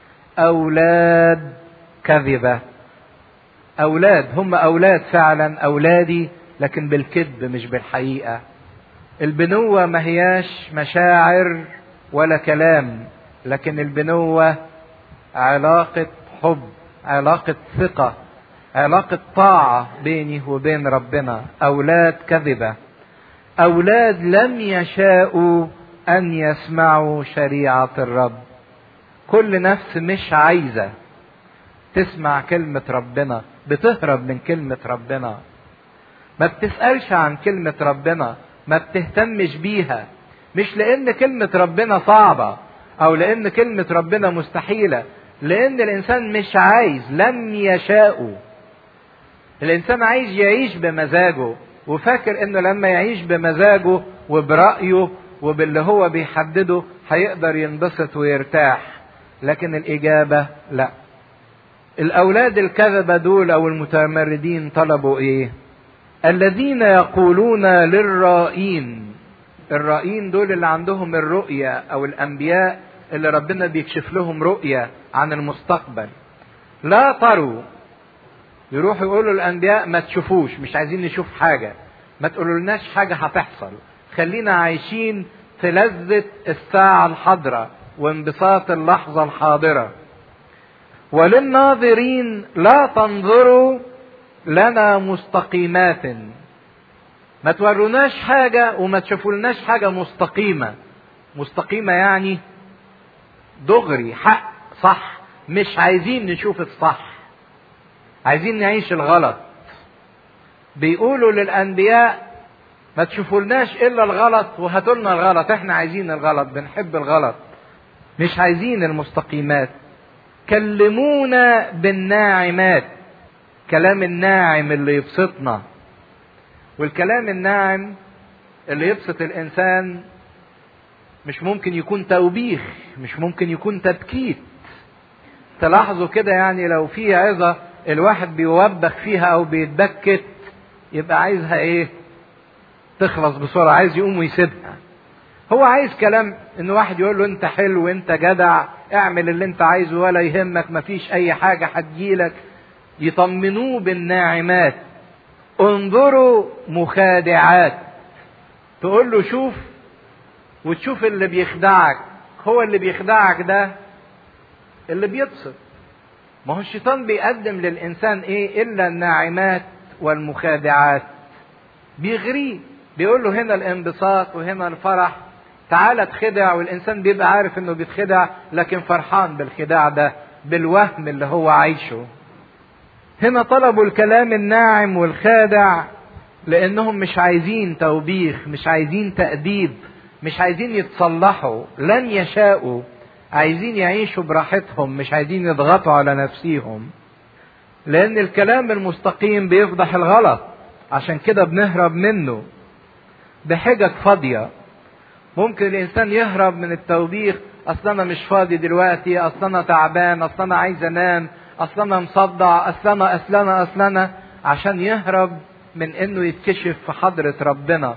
أولاد كذبة. أولاد، هم أولاد فعلا، أولادي، لكن بالكذب مش بالحقيقة. البنوة ما هياش مشاعر ولا كلام، لكن البنوة علاقة حب، علاقة ثقة، علاقة طاعة بيني وبين ربنا. أولاد كذبة، أولاد لم يشاءوا أن يسمعوا شريعة الرب. كل نفس مش عايزة تسمع كلمة ربنا، بتهرب من كلمة ربنا، ما بتسألش عن كلمة ربنا، ما بتهتمش بيها. مش لأن كلمة ربنا صعبة أو لأن كلمة ربنا مستحيلة، لأن الإنسان مش عايز، لم يشاءوا. الإنسان عايز يعيش بمزاجه، وفاكر إنه لما يعيش بمزاجه وبرأيه وباللي هو بيحدده هيقدر ينبسط ويرتاح، لكن الإجابة لا. الأولاد الكذبة دول أو المتمردين طلبوا إيه؟ الذين يقولون للرائين. الرائين دول اللي عندهم الرؤية أو الأنبياء اللي ربنا بيكشف لهم رؤية عن المستقبل. لا تروا، يروحوا يقولوا الأنبياء ما تشوفوش، مش عايزين نشوف حاجة، ما تقولوا لناش حاجة هتحصل، خلينا عايشين في لذة الساعة الحاضرة وانبساط اللحظة الحاضرة. وللناظرين لا تنظروا لنا مستقيمات. ما توروناش حاجة وما تشوفولناش حاجة مستقيمة. مستقيمة يعني دغري، حق، صح. مش عايزين نشوف الصح، عايزين نعيش الغلط. بيقولوا للأنبياء ما تشوفولناش إلا الغلط وهاتولنا الغلط، احنا عايزين الغلط، بنحب الغلط، مش عايزين المستقيمات. كلمونا بالناعمات. كلام الناعم اللي يبسطنا، والكلام الناعم اللي يبسط الإنسان مش ممكن يكون توبيخ، مش ممكن يكون تبكيت. تلاحظوا كده، يعني لو في عظة الواحد بيوبخ فيها أو بيتبكت، يبقى عايزها إيه؟ تخلص بسرعة، عايز يقوم ويسيبها. هو عايز كلام إن واحد يقول له أنت حلو، أنت جدع، اعمل اللي أنت عايزه ولا يهمك، مفيش أي حاجة هتجيلك. يطمنوه بالناعمات. انظروا مخادعات. تقول له شوف، وتشوف اللي بيخدعك. هو اللي بيخدعك ده اللي بيبسط. ما هو الشيطان بيقدم للإنسان إيه إلا الناعمات والمخادعات. بيغريه، بيقول له هنا الانبساط وهنا الفرح، تعال اتخدع. والإنسان بيبقى عارف إنه بيتخدع، لكن فرحان بالخداع ده، بالوهم اللي هو عايشه. هنا طلبوا الكلام الناعم والخادع لأنهم مش عايزين توبيخ، مش عايزين تأديب، مش عايزين يتصلحوا، لن يشاءوا، عايزين يعيشوا براحتهم، مش عايزين يضغطوا على نفسيهم. لأن الكلام المستقيم بيفضح الغلط، عشان كده بنهرب منه بحجج فاضية. ممكن الإنسان يهرب من التوبيخ، أصل أنا مش فاضي دلوقتي، أصل أنا تعبان، أصل أنا عايز أنام، أصل أنا مصدع، أصل أنا، عشان يهرب من إنه يتكشف في حضرة ربنا.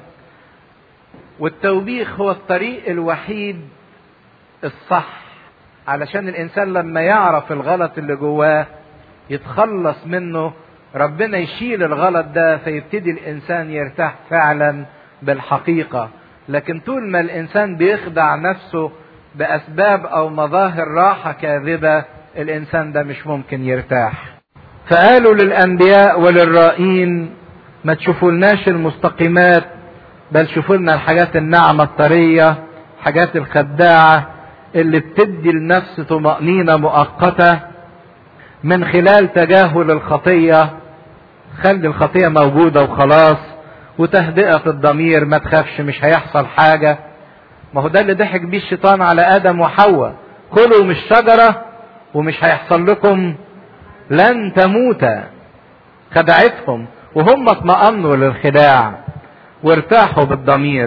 والتوبيخ هو الطريق الوحيد الصح، علشان الإنسان لما يعرف الغلط اللي جواه يتخلص منه، ربنا يشيل الغلط ده، فيبتدي الإنسان يرتاح فعلا بالحقيقة. لكن طول ما الإنسان بيخدع نفسه بأسباب أو مظاهر راحة كاذبة، الإنسان ده مش ممكن يرتاح. فقالوا للأنبياء وللرائين ما تشوفولناش المستقيمات، بل شوفوا لنا الحاجات الناعمة الطرية، الحاجات الخداعة اللي بتدي النفس طمأنينة مؤقتة من خلال تجاهل الخطية. خلي الخطية موجودة وخلاص، وتهدئة الضمير، ما تخافش مش هيحصل حاجة. ما هو ده اللي ضحك بيه الشيطان على آدم وحواء، كلوا من الشجرة ومش هيحصل لكم، لن تموتا. خدعتهم وهم اطمأنوا للخداع وارتاحوا بالضمير.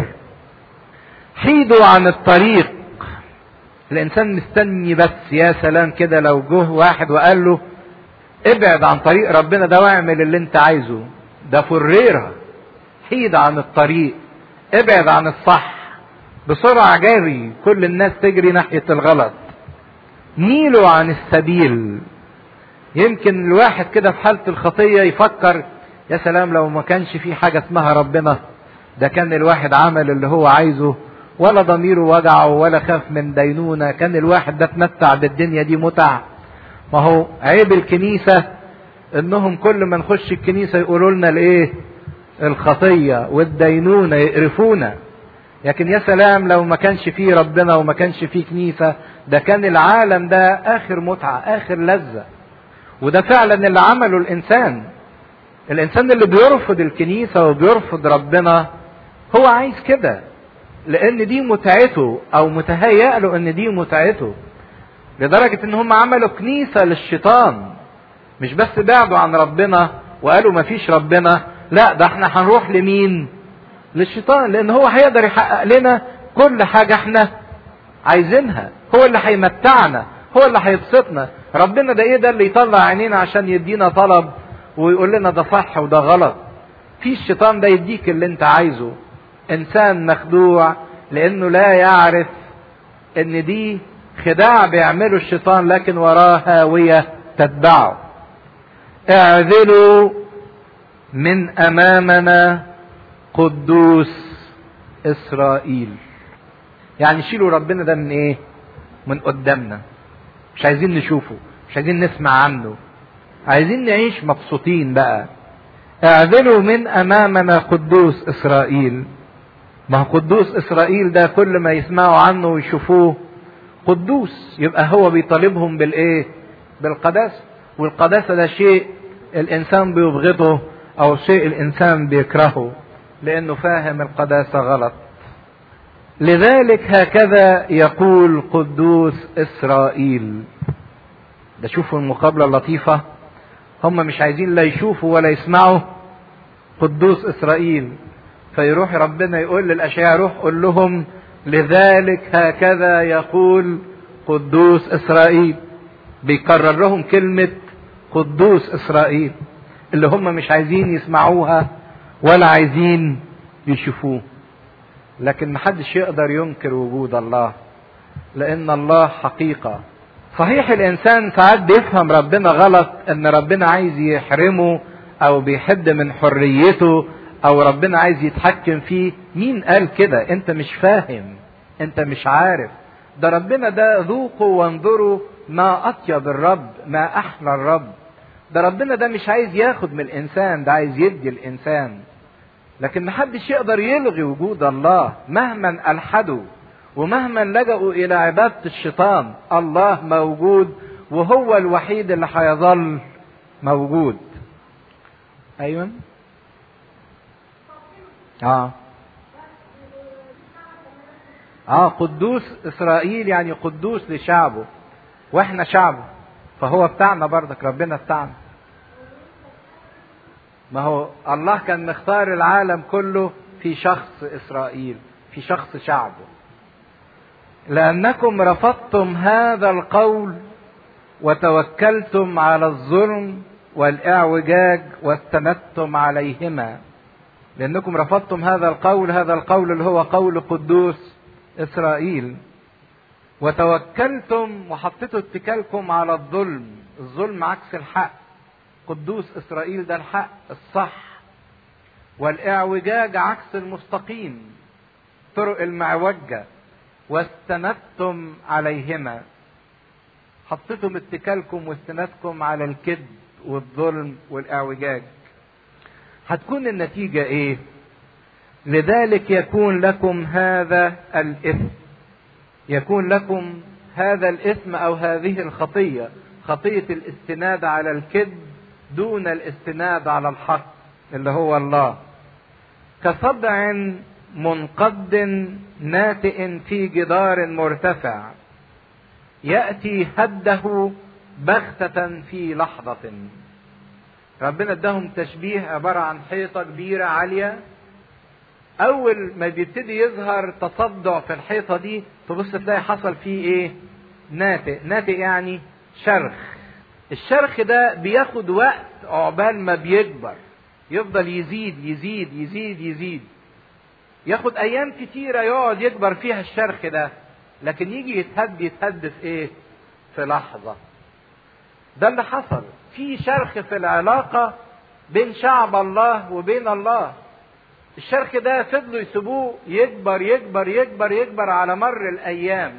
حيدوا عن الطريق. الانسان مستني بس، يا سلام كده لو جه واحد وقال له ابعد عن طريق ربنا ده واعمل اللي انت عايزه، ده فريرة. حيد عن الطريق، ابعد عن الصح، بسرعة جاري، كل الناس تجري ناحية الغلط. ميلوا عن السبيل. يمكن الواحد كده في حالة الخطية يفكر يا سلام لو ما كانش في حاجة اسمها ربنا، ده كان الواحد عمل اللي هو عايزه، ولا ضميره وجعه ولا خاف من دينونة، كان الواحد ده اتمتع بالدنيا دي متع. ما هو عيب الكنيسة انهم كل ما نخش الكنيسة يقولوا لنا الايه؟ الخطية والدينونة، يقرفونا. لكن يا سلام لو ما كانش فيه ربنا وما كانش فيه كنيسة، ده كان العالم ده اخر متعة، اخر لذة. وده فعلا اللي عمله الانسان. الانسان اللي بيرفض الكنيسة وبيرفض ربنا هو عايز كده، لان دي متعته، او متهيأ له ان دي متعته. لدرجة ان هم عملوا كنيسة للشيطان، مش بس بعدوا عن ربنا وقالوا ما فيش ربنا، لا ده احنا هنروح لمين؟ للشيطان، لان هو هيقدر يحقق لنا كل حاجة احنا عايزينها، هو اللي هيمتعنا، هو اللي هيبسطنا. ربنا ده ايه؟ ده اللي يطلع عينينا عشان يدينا طلب ويقول لنا ده صح وده غلط. في الشيطان ده يديك اللي انت عايزه. انسان مخدوع لانه لا يعرف ان دي خداع بيعمله الشيطان، لكن وراه هاوية تتبعه. اعذلوا من امامنا قدوس اسرائيل. يعني شيلوا ربنا ده من ايه؟ من قدامنا. مش عايزين نشوفه، مش عايزين نسمع عنه، عايزين نعيش مبسوطين بقى. اعذلوا من امامنا قدوس اسرائيل. ما هو قدوس اسرائيل ده كل ما يسمعوا عنه ويشوفوه قدوس، يبقى هو بيطالبهم بالايه؟ بالقداسة. والقداسة ده شيء الانسان بيبغضه، او شيء الانسان بيكرهه، لانه فاهم القداسة غلط. لذلك هكذا يقول قدوس اسرائيل. ده شوفوا المقابلة اللطيفة، هم مش عايزين لا يشوفوا ولا يسمعوا قدوس اسرائيل، فيروح ربنا يقول للاشياء روح قول لهم لذلك هكذا يقول قدوس اسرائيل. بيكرر لهم كلمة قدوس اسرائيل اللي هم مش عايزين يسمعوها ولا عايزين يشوفوه. لكن محدش يقدر ينكر وجود الله، لان الله حقيقة. صحيح الانسان ساعات بيفهم ربنا غلط، ان ربنا عايز يحرمه او بيحد من حريته، او ربنا عايز يتحكم فيه. مين قال كده؟ انت مش فاهم، انت مش عارف. ده ربنا ده ذوقوا وانظروا ما اطيب الرب، ما احلى الرب. ده ربنا ده مش عايز ياخد من الانسان، ده عايز يدي الانسان. لكن محدش يقدر يلغي وجود الله مهما الحدوا ومهما لجأوا الى عبادة الشيطان. الله موجود، وهو الوحيد اللي هيظل موجود. ايوه قدوس اسرائيل يعني قدوس لشعبه، واحنا شعبه، فهو بتاعنا برضك، ربنا بتاعنا. ما هو الله كان مختار العالم كله في شخص اسرائيل، في شخص شعبه. لانكم رفضتم هذا القول وتوكلتم على الظلم والاعوجاج واستندتم عليهما. لانكم رفضتم هذا القول، هذا القول اللي هو قول قدوس اسرائيل، وتوكلتم وحطيتوا اتكالكم على الظلم. الظلم عكس الحق، قدوس اسرائيل ده الحق الصح. والاعوجاج عكس المستقيم، طرق المعوجة. واستندتم عليهما، حطيتم اتكالكم واستندتكم على الكذب والظلم والاعوجاج. هتكون النتيجة ايه؟ لذلك يكون لكم هذا الاثم. يكون لكم هذا الإثم أو هذه الخطية، خطية الاستناد على الكذب دون الاستناد على الحق اللي هو الله. كصدع منقض ناتئ في جدار مرتفع يأتي هده بغتة في لحظة. ربنا اداهم تشبيه عبارة عن حيطة كبيرة عالية، أول ما بيبتدي يظهر تصدع في الحيطة دي تبص تلاقي حصل فيه إيه؟ ناتئ يعني شرخ. الشرخ ده بياخد وقت عقبال ما بيكبر، يفضل يزيد يزيد يزيد يزيد، ياخد أيام كتيرة يقعد يكبر فيها الشرخ ده، لكن يجي يتهد في إيه؟ في لحظة. ده اللي حصل في شرخ في العلاقة بين شعب الله وبين الله. الشرخ ده فضلوا يسيبوه يكبر يكبر يكبر يكبر على مر الأيام،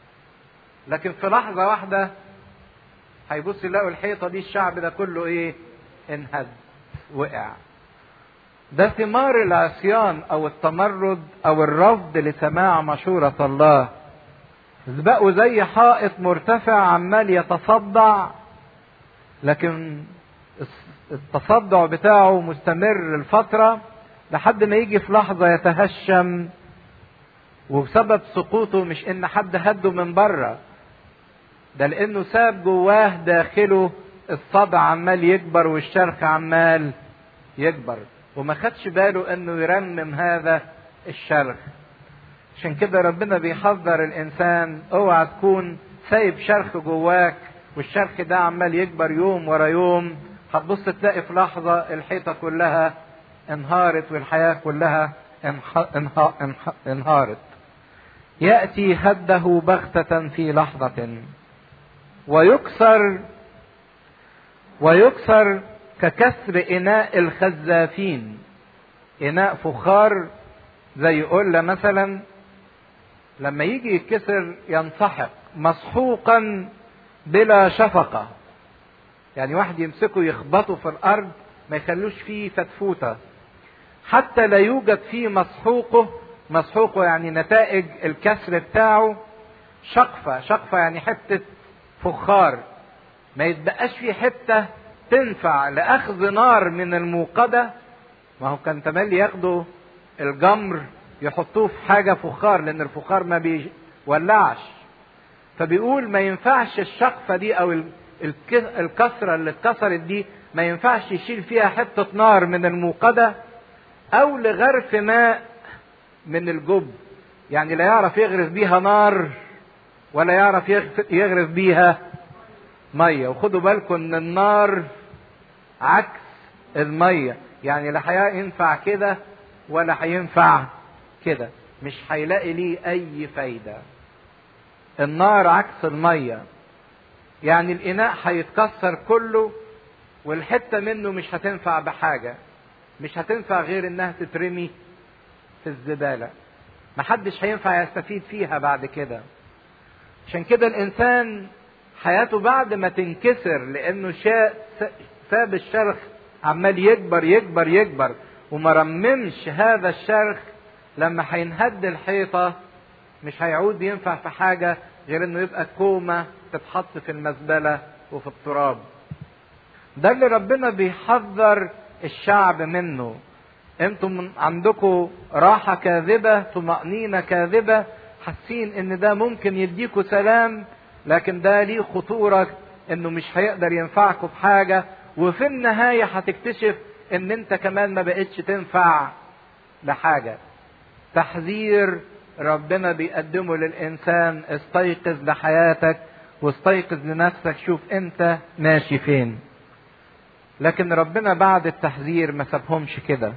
لكن في لحظة واحدة هيبص يلاقوا الحيطة دي الشعب ده كله إيه؟ انهد، وقع. ده ثمار العصيان أو التمرد أو الرفض لسماع مشورة الله. بقوا زي حائط مرتفع عمال يتصدع، لكن التصدع بتاعه مستمر لفترة لحد ما يجي في لحظة يتهشم، وبسبب سقوطه مش ان حد هده من بره، ده لانه ساب جواه داخله الصدع عمال يكبر والشرخ عمال يكبر، وما خدش باله انه يرمم هذا الشرخ. عشان كده ربنا بيحذر الانسان، اوعى تكون سايب شرخ جواك والشرخ ده عمال يكبر يوم ورا يوم، هتبص تلاقي في لحظة الحيطة كلها انهارت والحياة كلها انهارت. يأتي هده بغتة في لحظة ويكسر ككسر إناء الخزافين. إناء فخار زي قلة مثلا، لما يجي يتكسر ينسحق مسحوقا بلا شفقة، يعني واحد يمسكه يخبطه في الأرض ما يخلوش فيه فتفوتة، حتى لا يوجد فيه مسحوقه يعني نتائج الكسر بتاعه شقفة يعني حتة فخار، ما يتبقاش فيه حتة تنفع لأخذ نار من الموقدة. ما هو كان تملي ياخدوا الجمر يحطوه في حاجة فخار، لأن الفخار ما بيولعش، فبيقول ما ينفعش الشقفة دي أو الكسرة اللي اتكسرت دي ما ينفعش يشيل فيها حتة نار من الموقدة أو لغرف ماء من الجب، يعني لا يعرف يغرف بيها نار ولا يعرف يغرف بيها مية. وخدوا بالكم ان النار عكس المية، يعني لا هينفع كده ولا هينفع كده، مش هيلاقي ليه اي فايدة. النار عكس المية، يعني الاناء هيتكسر كله والحتة منه مش هتنفع بحاجة، مش هتنفع غير انها تترمي في الزبالة، محدش هينفع يستفيد فيها بعد كده. عشان كده الانسان حياته بعد ما تنكسر، لانه ساب الشرخ عمال يكبر يكبر يكبر وما رممش هذا الشرخ، لما هينهد الحيطة مش هيعود ينفع في حاجة غير انه يبقى كومة تتحط في المزبلة وفي التراب. ده اللي ربنا بيحذر الشعب منه. انتم عندكم راحة كاذبة، طمأنينة كاذبة، حاسين ان ده ممكن يديكوا سلام، لكن ده ليه خطورة انه مش هيقدر ينفعكم بحاجة، وفي النهاية هتكتشف ان انت كمان ما بقتش تنفع لحاجة. تحذير ربنا بيقدمه للإنسان، استيقظ لحياتك واستيقظ لنفسك، شوف انت ماشي فين. لكن ربنا بعد التحذير ما سابهمش كده،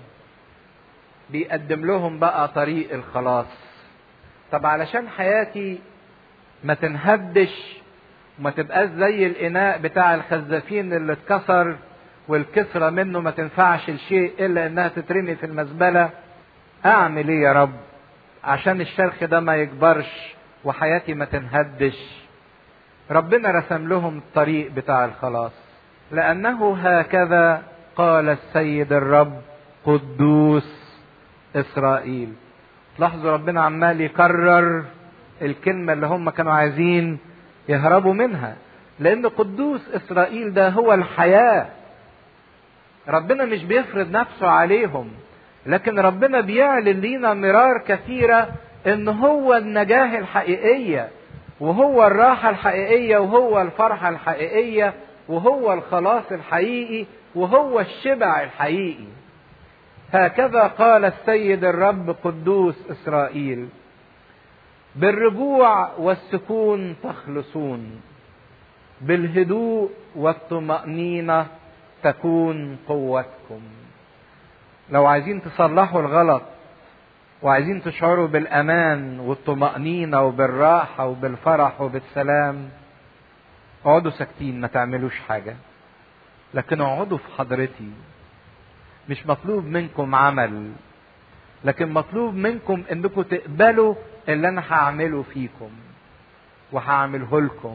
بيقدم لهم بقى طريق الخلاص. طب علشان حياتي ما تنهدش وما تبقاش زي الإناء بتاع الخزافين اللي اتكسر والكسرة منه ما تنفعش الشيء إلا إنها تترمي في المزبلة، أعمل إيه يا رب عشان الشرخ ده ما يكبرش وحياتي ما تنهدش؟ ربنا رسم لهم الطريق بتاع الخلاص. لأنه هكذا قال السيد الرب قدوس إسرائيل. لاحظوا ربنا عمال يكرر الكلمة اللي هم كانوا عايزين يهربوا منها، لأن قدوس إسرائيل ده هو الحياة. ربنا مش بيفرض نفسه عليهم، لكن ربنا بيعلن لينا مرار كثيرة إن هو النجاة الحقيقية، وهو الراحة الحقيقية، وهو الفرحة الحقيقية، وهو الخلاص الحقيقي، وهو الشبع الحقيقي. هكذا قال السيد الرب قدوس إسرائيل: بالرجوع والسكون تخلصون، بالهدوء والطمأنينة تكون قوتكم. لو عايزين تصلحوا الغلط وعايزين تشعروا بالأمان والطمأنينة وبالراحة وبالفرح وبالسلام، اقعدوا ساكتين ما تعملوش حاجة، لكن اقعدوا في حضرتي. مش مطلوب منكم عمل، لكن مطلوب منكم انكم تقبلوا اللي انا هعمله فيكم وهعمله لكم.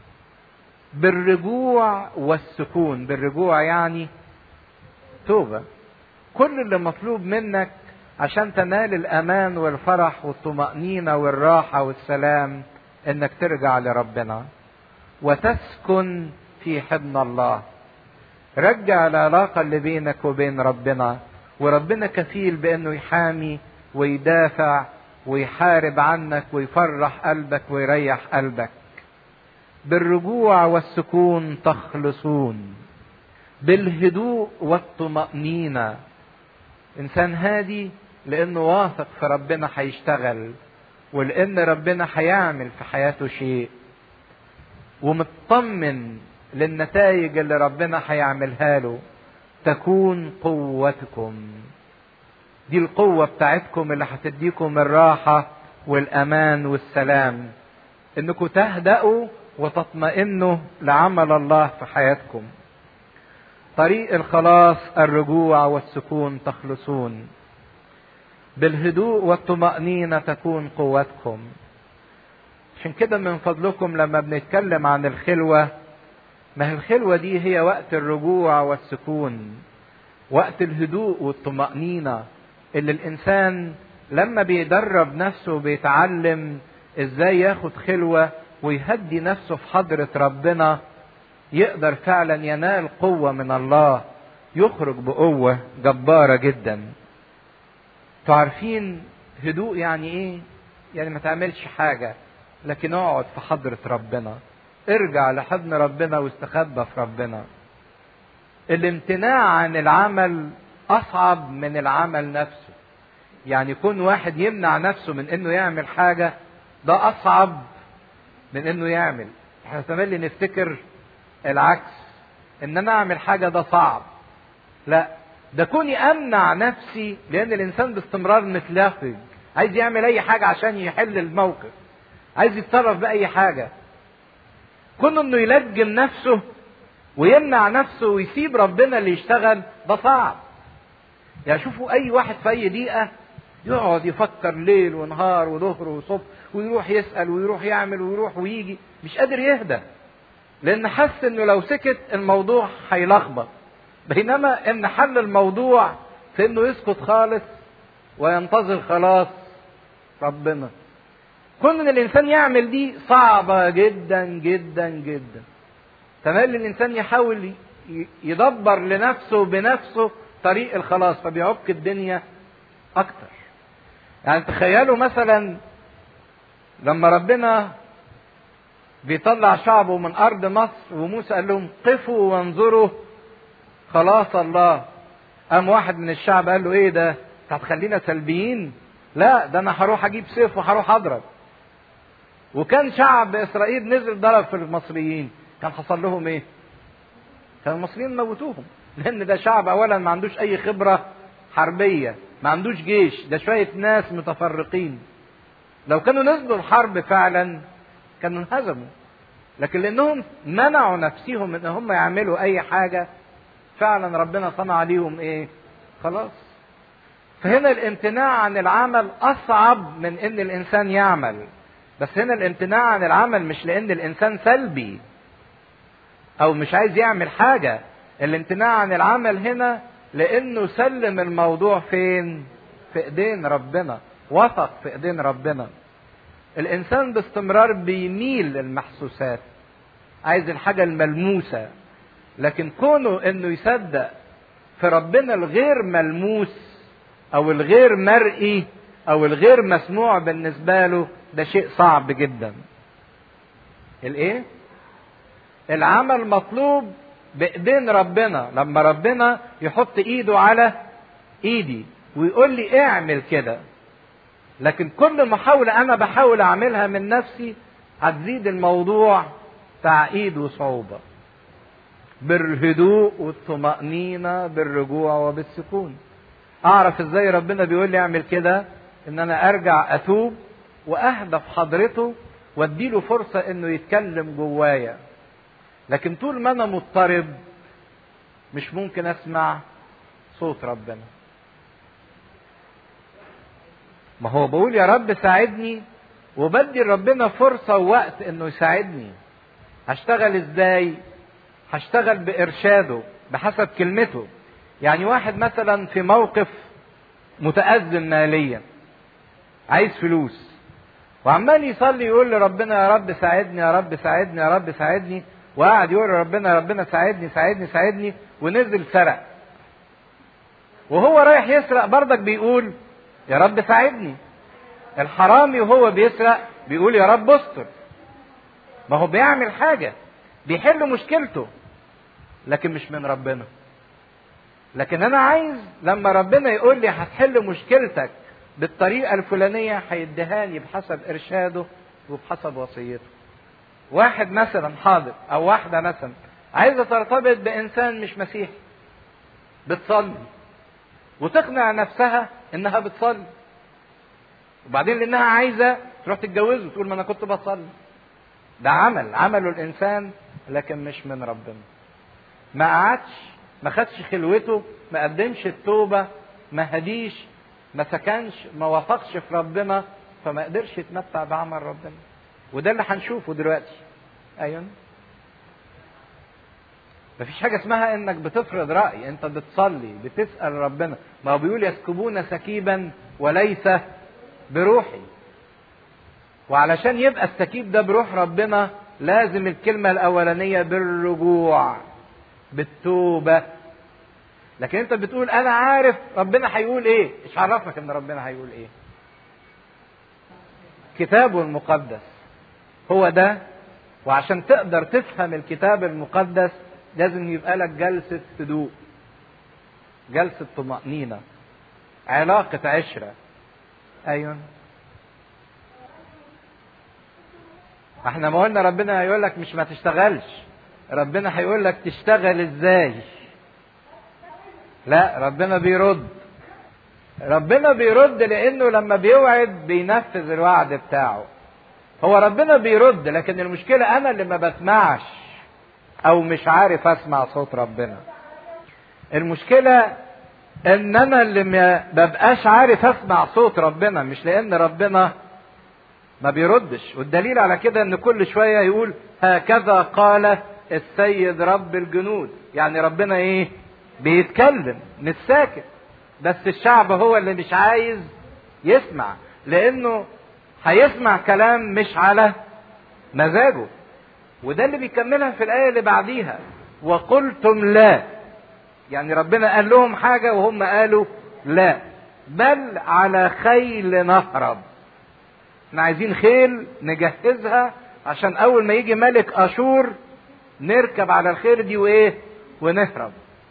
بالرجوع والسكون، بالرجوع يعني توبة. كل اللي مطلوب منك عشان تنال الامان والفرح والطمأنينة والراحة والسلام انك ترجع لربنا وتسكن في حضن الله. رجع العلاقة اللي بينك وبين ربنا، وربنا كفيل بانه يحامي ويدافع ويحارب عنك ويفرح قلبك ويريح قلبك. بالرجوع والسكون تخلصون، بالهدوء والطمأنينة. انسان هادي لانه واثق في ربنا هيشتغل، ولان ربنا هيعمل في حياته شيء، ومطمن للنتائج اللي ربنا هيعملها له. تكون قوتكم، دي القوة بتاعتكم اللي هتديكم الراحة والأمان والسلام، انكم تهدأوا وتطمئنوا لعمل الله في حياتكم. طريق الخلاص الرجوع والسكون تخلصون، بالهدوء والطمأنينة تكون قوتكم. عشان كده من فضلكم لما بنتكلم عن الخلوة، ما هي الخلوة دي هي وقت الرجوع والسكون، وقت الهدوء والطمأنينة اللي الإنسان لما بيدرب نفسه وبيتعلم إزاي ياخد خلوة ويهدي نفسه في حضرة ربنا، يقدر فعلا ينال قوة من الله، يخرج بقوة جبارة جدا. تعرفين هدوء يعني ايه؟ يعني ما تعملش حاجة، لكن اقعد في حضرة ربنا، ارجع لحضن ربنا واستخبى في ربنا. الامتناع عن العمل اصعب من العمل نفسه. يعني يكون واحد يمنع نفسه من انه يعمل حاجة، ده اصعب من انه يعمل. احنا تملي نفتكر العكس، ان انا اعمل حاجة ده صعب. لا، ده كوني امنع نفسي، لان الانسان باستمرار متلافج، عايز يعمل اي حاجة عشان يحل الموقف، عايز يتصرف باي حاجة. كونه انه يلجم نفسه ويمنع نفسه ويسيب ربنا اللي يشتغل، ده صعب. يعني شوفوا اي واحد في اي دقيقة يقعد يفكر ليل ونهار وظهر وصبح، ويروح يسأل ويروح يعمل ويروح ويجي، مش قادر يهدى، لان حس انه لو سكت الموضوع هيلخبط. بينما ان حل الموضوع في انه يسكت خالص وينتظر خلاص ربنا. كون ان الانسان يعمل دي صعبة جدا جدا جدا. تمام، الانسان يحاول يدبر لنفسه بنفسه طريق الخلاص، فبيعك الدنيا اكتر. يعني تخيلوا مثلا لما ربنا بيطلع شعبه من ارض مصر، وموسى قال لهم قفوا وانظروا خلاص الله. قام واحد من الشعب قال له ايه ده؟ انت هتخلينا سلبيين؟ لا، ده انا هروح اجيب سيف وهروح اضرب. وكان شعب اسرائيل نزل ضرب في المصريين، كان حصل لهم ايه؟ كان المصريين موتوهم، لان ده شعب اولا ما عندوش اي خبرة حربية، ما عندوش جيش، ده شوية ناس متفرقين. لو كانوا نزلوا الحرب فعلا كانوا انهزموا، لكن لانهم منعوا نفسهم ان هم يعملوا اي حاجة، فعلا ربنا صنع عليهم ايه؟ خلاص. فهنا الامتناع عن العمل اصعب من ان الانسان يعمل. بس هنا الامتناع عن العمل مش لان الانسان سلبي او مش عايز يعمل حاجة. الامتناع عن العمل هنا لانه سلم الموضوع فين؟ في ايدين ربنا، وثق في ايدين ربنا. الانسان باستمرار بيميل للمحسوسات، عايز الحاجة الملموسة، لكن كونه انه يصدق في ربنا الغير ملموس او الغير مرئي او الغير مسموع بالنسبة له، ده شيء صعب جدا. الايه؟ العمل مطلوب بايدين ربنا، لما ربنا يحط ايده على ايدي ويقول لي اعمل كده. لكن كل محاولة انا بحاول اعملها من نفسي هتزيد الموضوع تعقيد وصعوبة. بالهدوء والطمأنينة، بالرجوع وبالسكون. اعرف ازاي ربنا بيقول لي اعمل كده؟ ان انا ارجع اتوب واهدى في حضرته واديله فرصة انه يتكلم جوايا. لكن طول ما انا مضطرب مش ممكن اسمع صوت ربنا. ما هو بقول يا رب ساعدني وبدي ربنا فرصة ووقت انه يساعدني. هشتغل ازاي؟ هشتغل بارشاده بحسب كلمته. يعني واحد مثلا في موقف متأزم ماليا، عايز فلوس، وعمال يصلي يقول لربنا يا رب ساعدني يا رب ساعدني يا رب ساعدني، وقعد يقول لربنا يا ربنا ساعدني ساعدني ساعدني، ونزل سرق. وهو رايح يسرق برضك بيقول يا رب ساعدني. الحرامي وهو بيسرق بيقول يا رب استر. ما هو بيعمل حاجة، بيحل مشكلته، لكن مش من ربنا. لكن انا عايز لما ربنا يقول لي هتحل مشكلتك بالطريقة الفلانية، هيدهاني بحسب ارشاده وبحسب وصيته. واحد مثلا حاضر او واحدة مثلا عايزة ترتبط بانسان مش مسيحي، بتصلي وتقنع نفسها انها بتصلي، وبعدين لانها عايزة تروح تتجوزه تقول ما انا كنت بصلي. ده عمله الانسان لكن مش من ربنا. ما قعدش، ما خدش خلوته، ما قدمش التوبة، ما هديش، ما سكنش، ما وافقش في ربنا، فما قدرش يتمتع بعمل ربنا. وده اللي هنشوفه دلوقتي. ايوه، مفيش حاجة اسمها انك بتفرض رأي، انت بتصلي بتسأل ربنا. ما هو بيقول يسكبون سكيبا وليس بروحي. وعلشان يبقى السكيب ده بروح ربنا لازم الكلمة الاولانية بالرجوع، بالتوبة. لكن انت بتقول انا عارف ربنا هيقول ايه، مش عرفك ان ربنا هيقول ايه. كتابه المقدس هو ده. وعشان تقدر تفهم الكتاب المقدس لازم يبقى لك جلسة هدوء، جلسة طمأنينة، علاقة عشرة. ايوه، احنا ما قلنا ربنا هيقول لك مش ما تشتغلش، ربنا هيقول لك تشتغل ازاي. لا، ربنا بيرد. ربنا بيرد لانه لما بيوعد بينفذ الوعد بتاعه. هو ربنا بيرد، لكن المشكلة انا اللي ما بسمعش او مش عارف اسمع صوت ربنا. المشكلة ان انا اللي ما ببقاش عارف اسمع صوت ربنا، مش لان ربنا ما بيردش. والدليل على كده ان كل شوية يقول هكذا قال السيد رب الجنود. يعني ربنا ايه؟ بيتكلم، مش ساكت. بس الشعب هو اللي مش عايز يسمع، لانه هيسمع كلام مش على مزاجه. وده اللي بيكملها في الآية اللي بعديها، وقلتم لا. يعني ربنا قال لهم حاجة وهم قالوا لا، بل على خيل نهرب. احنا عايزين خيل نجهزها عشان اول ما يجي ملك اشور نركب على الخيل دي وايه ونهرب.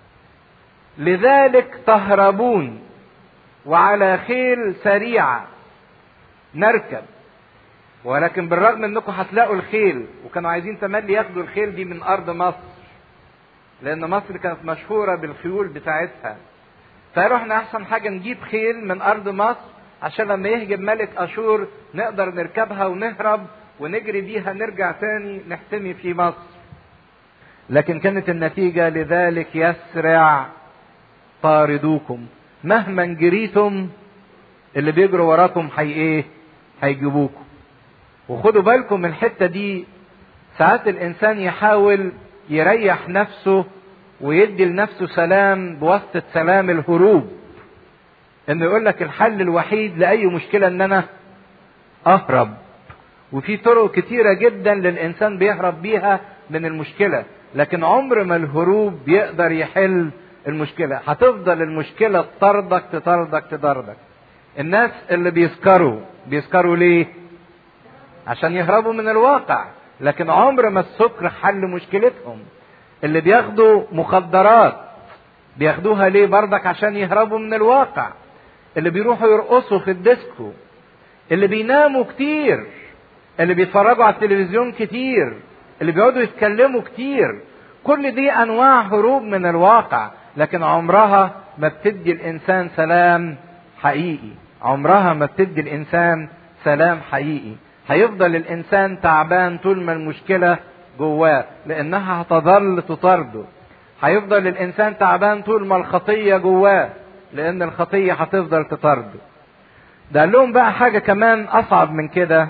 لذلك تهربون، وعلى خيل سريعة نركب. ولكن بالرغم انكم هتلاقوا الخيل، وكانوا عايزين تملي ياخدوا الخيل دي من ارض مصر، لان مصر كانت مشهورة بالخيول بتاعتها. فروحنا احسن حاجة نجيب خيل من ارض مصر عشان لما يهجم ملك اشور نقدر نركبها ونهرب ونجري بيها نرجع تاني نحتمي في مصر. لكن كانت النتيجة لذلك يسرع طاردوكم، مهما جريتم اللي بيجروا وراكم هيجيبوكم. وخدوا بالكم من الحتة دي. ساعات الانسان يحاول يريح نفسه ويدي لنفسه سلام بواسطة سلام الهروب، انه يقول لك الحل الوحيد لأي مشكلة ان انا اهرب. وفي طرق كتيرة جدا للإنسان بيهرب بيها من المشكلة، لكن عمر ما الهروب بيقدر يحل المشكلة. هتفضل المشكلة تطاردك. الناس اللي بيسكروا ليه؟ عشان يهربوا من الواقع، لكن عمر ما السكر حل مشكلتهم. اللي بياخدوا مخدرات بياخدوها ليه؟ برضك عشان يهربوا من الواقع. اللي بيروحوا يرقصوا في الديسكو، اللي بيناموا كتير، اللي بيتفرجوا على التلفزيون كتير، اللي بيقعدوا يتكلموا كتير، كل دي انواع هروب من الواقع، لكن عمرها ما بتدي الانسان سلام حقيقي. عمرها ما بتدي الانسان سلام حقيقي. هيفضل الانسان تعبان طول ما المشكلة جواه، لانها هتظل تطارده. هيفضل الانسان تعبان طول ما الخطية جواه، لان الخطية هتفضل تطارده. ده قال لهم بقى حاجة كمان اصعب من كده: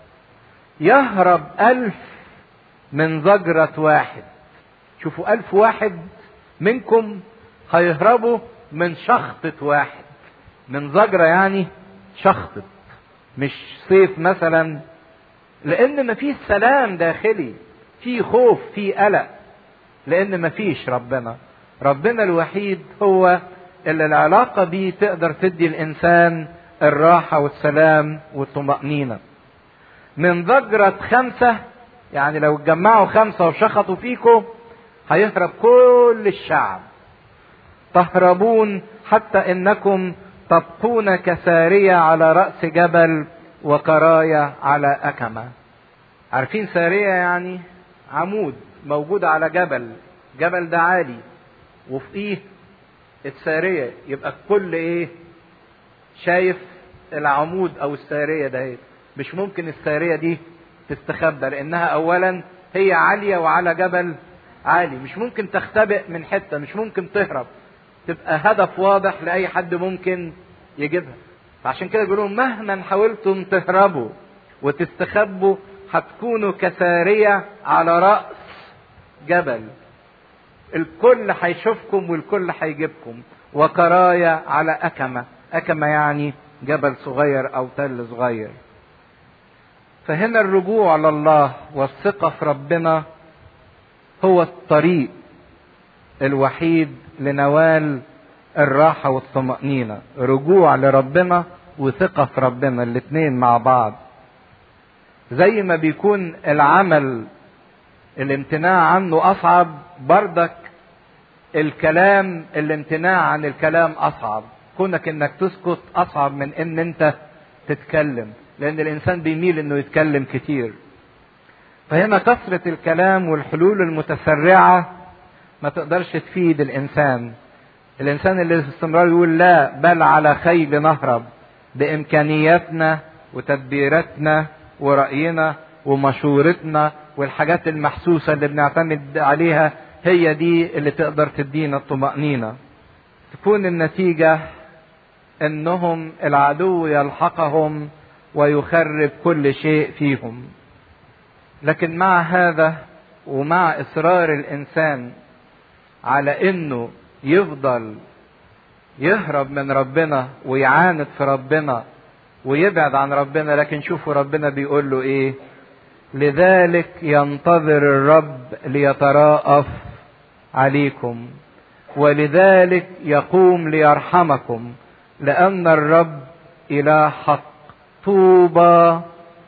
يهرب 1000 من زجرة واحد. شوفوا 1000 واحد منكم هيهربوا من شخطة واحد. من زجرة يعني شخطة، مش سيف مثلا، لان مفيش سلام داخلي، في خوف، في قلق، لان مفيش ربنا الوحيد هو اللي العلاقة بيه تقدر تدي الانسان الراحة والسلام والطمأنينة. من ضجرة 5، يعني لو اتجمعوا 5 وشخطوا فيكم هيهرب كل الشعب. تهربون حتى انكم تبقون كسارية على رأس جبل وكراية على أكمة. عارفين سارية يعني عمود موجود على جبل ده عالي وفوقيه السارية، يبقى الكل شايف العمود او السارية ده. مش ممكن السارية دي تستخبى، لانها اولا هي عالية وعلى جبل عالي، مش ممكن تختبئ من حتة، مش ممكن تهرب، تبقى هدف واضح لأي حد ممكن يجيبها. فعشان كده بيقولوا مهما حاولتم تهربوا وتستخبوا هتكونوا كسارية على رأس جبل. الكل هيشوفكم والكل هيجيبكم. وكراية على أكمة يعني جبل صغير أو تل صغير. فهنا الرجوع لله والثقة في ربنا هو الطريق الوحيد لنوال الراحة والطمأنينة. رجوع لربنا وثقة في ربنا، الاتنين مع بعض. زي ما بيكون العمل الامتناع عنه أصعب، بردك الامتناع عن الكلام أصعب. كونك انك تسكت أصعب من ان انت تتكلم، لأن الإنسان بيميل إنه يتكلم كتير. فهنا كثرة الكلام والحلول المتسرعة ما تقدرش تفيد الإنسان. الإنسان اللي باستمرار يقول لا، بل على خيل نهرب، بإمكانياتنا وتدبيراتنا ورأينا ومشورتنا والحاجات المحسوسة اللي بنعتمد عليها، هي دي اللي تقدر تدينا الطمأنينة. تكون النتيجة انهم العدو يلحقهم ويخرب كل شيء فيهم. لكن مع هذا ومع اصرار الانسان على انه يفضل يهرب من ربنا ويعاند في ربنا ويبعد عن ربنا، لكن شوفوا ربنا بيقول له ايه: لذلك ينتظر الرب ليتراءف عليكم، ولذلك يقوم ليرحمكم، لأن الرب إله حق، طوبى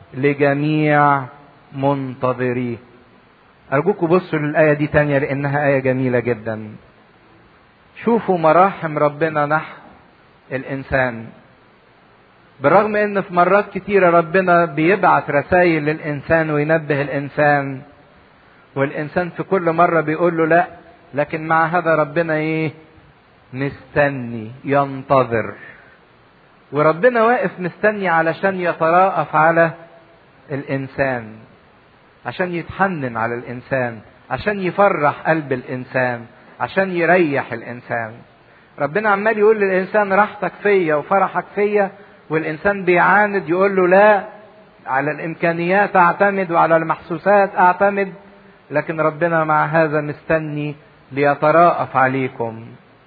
لجميع منتظريه. أرجوكم بصوا للآية دي تانية لأنها آية جميلة جدا. شوفوا مراحم ربنا نحو الإنسان. بالرغم ان في مرات كتيرة ربنا بيبعت رسائل للإنسان وينبه الإنسان، والإنسان في كل مرة بيقول له لا، لكن مع هذا ربنا مستني، ينتظر. وربنا واقف مستني علشان يتراءف على الإنسان، عشان يتحنن على الإنسان، عشان يفرح قلب الإنسان، عشان يريح الإنسان. ربنا عمال يقول للإنسان راحتك فيا وفرحك فيا، والإنسان بيعاند يقول له لا، على الإمكانيات أعتمد وعلى المحسوسات أعتمد. لكن ربنا مع هذا مستني ليتراءف عليكم،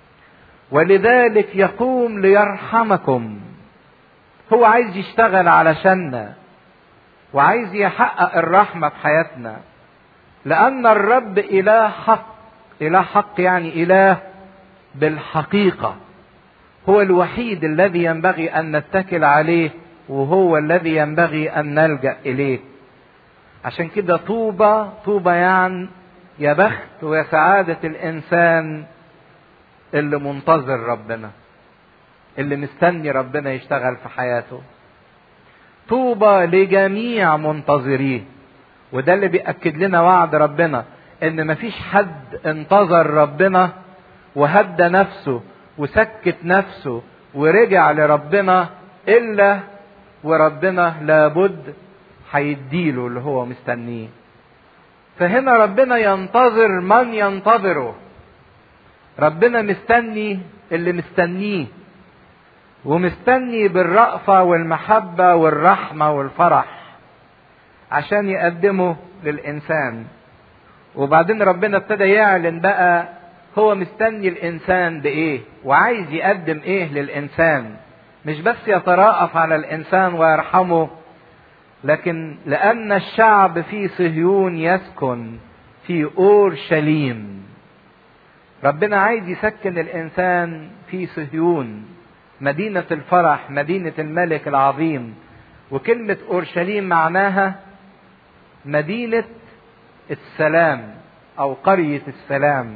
ولذلك يقوم ليرحمكم. هو عايز يشتغل علشاننا، وعايز يحقق الرحمة في حياتنا، لأن الرب إله حق. إله حق يعني إله بالحقيقة، هو الوحيد الذي ينبغي أن نتكل عليه، وهو الذي ينبغي أن نلجأ إليه. عشان كده طوبى طوبى يعني يا بخت ويا سعادة الإنسان اللي منتظر ربنا، اللي مستني ربنا يشتغل في حياته. طوبى لجميع منتظريه. وده اللي بيأكد لنا وعد ربنا، ان مفيش حد انتظر ربنا وهدى نفسه وسكت نفسه ورجع لربنا الا وربنا لابد هيديله اللي هو مستنيه. فهنا ربنا ينتظر من ينتظره. ربنا مستني اللي مستنيه، ومستني بالرأفة والمحبة والرحمة والفرح عشان يقدمه للإنسان. وبعدين ربنا ابتدى يعلن بقى هو مستني الإنسان بإيه وعايز يقدم إيه للإنسان. مش بس يتراءف على الإنسان ويرحمه، لكن لأن الشعب في صهيون يسكن في أورشليم. ربنا عايز يسكن الإنسان في صهيون، مدينة الفرح، مدينة الملك العظيم. وكلمة أورشليم معناها مدينة السلام أو قرية السلام.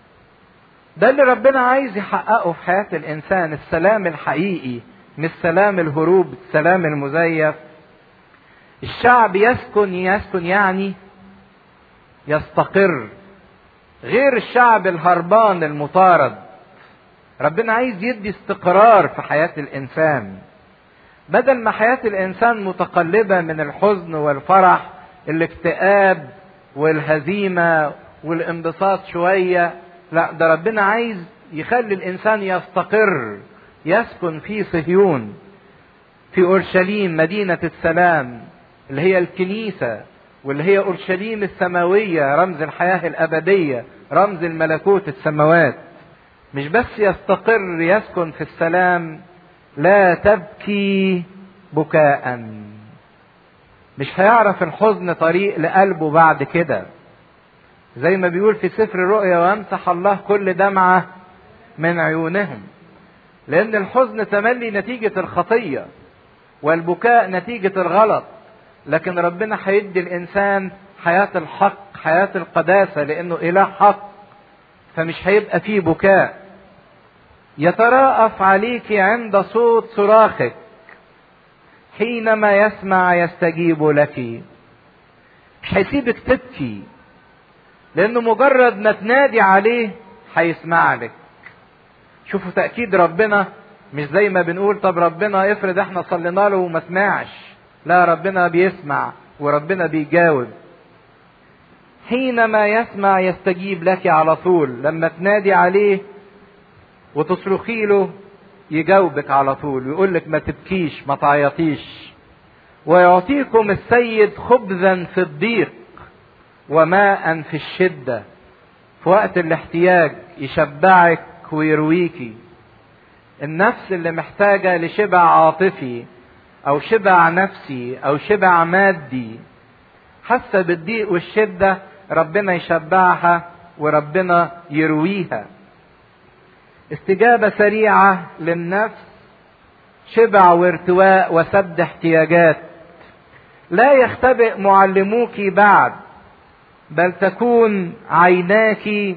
ده اللي ربنا عايز يحققه في حياة الإنسان، السلام الحقيقي، مش سلام الهروب، السلام المزيف. الشعب يسكن يعني يستقر، غير الشعب الهربان المطارد. ربنا عايز يدي استقرار في حياة الإنسان، بدل ما حياة الإنسان متقلبة من الحزن والفرح، الاكتئاب والهزيمة والانبساط شوية. لا، ده ربنا عايز يخلي الإنسان يستقر، يسكن في صهيون، في أورشليم مدينة السلام اللي هي الكنيسة، واللي هي أورشليم السماوية رمز الحياة الأبدية، رمز الملكوت السماوات. مش بس يستقر يسكن في السلام، لا تبكي بكاء. مش هيعرف الحزن طريق لقلبه بعد كده، زي ما بيقول في سفر الرؤيا ويمسح الله كل دمعة من عيونهم. لأن الحزن تملي نتيجة الخطية، والبكاء نتيجة الغلط. لكن ربنا هيدي الإنسان حياة الحق، حياة القداسة، لأنه إله حق، فمش هيبقى فيه بكاء. يتراءف عليك عند صوت صراخك، حينما يسمع يستجيب لك. مش هيسيبك تبكي، لأنه مجرد ما تنادي عليه هيسمع لك. شوفوا تأكيد ربنا، مش زي ما بنقول طب ربنا افرض احنا صلينا له وما سمعش. لا، ربنا بيسمع وربنا بيجاوب. حينما يسمع يستجيب لك، على طول لما تنادي عليه وتصرخي له يجاوبك على طول، ويقول لك ما تبكيش ما تعيطيش. ويعطيكم السيد خبزا في الضيق وماء في الشدة. في وقت الاحتياج يشبعك ويرويكي. النفس اللي محتاجة لشبع عاطفي او شبع نفسي او شبع مادي، حاسة بالضيق والشدة، ربنا يشبعها وربنا يرويها. استجابة سريعة للنفس، شبع وارتواء وسد احتياجات. لا يختبئ معلموك بعد، بل تكون عيناك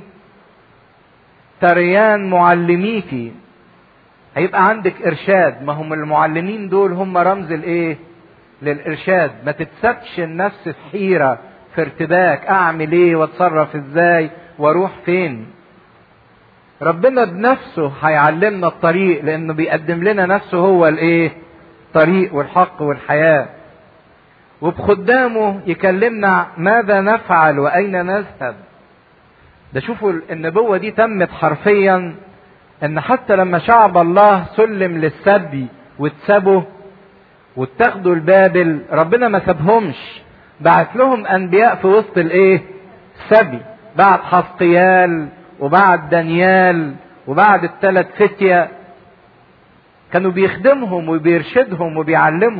تريان معلميك. هيبقى عندك ارشاد. ما هم المعلمين دول هم رمز الايه؟ للارشاد. ما تتسبش النفس في حيرة، في ارتباك، اعمل ايه واتصرف ازاي واروح فين. ربنا بنفسه هيعلمنا الطريق، لانه بيقدم لنا نفسه هو الايه؟ الطريق والحق والحياة. وبخدامه يكلمنا ماذا نفعل واين نذهب. ده شوفوا النبوة دي تمت حرفيا، ان حتى لما شعب الله سلم للسبي واتسبوا واتخذوا البابل، ربنا ما سابهمش، بعت لهم انبياء في وسط الايه؟ السبي. بعد حزقيال وبعد دانيال وبعد الثلاث فتية، كانوا بيخدمهم وبيرشدهم وبيعلمهم.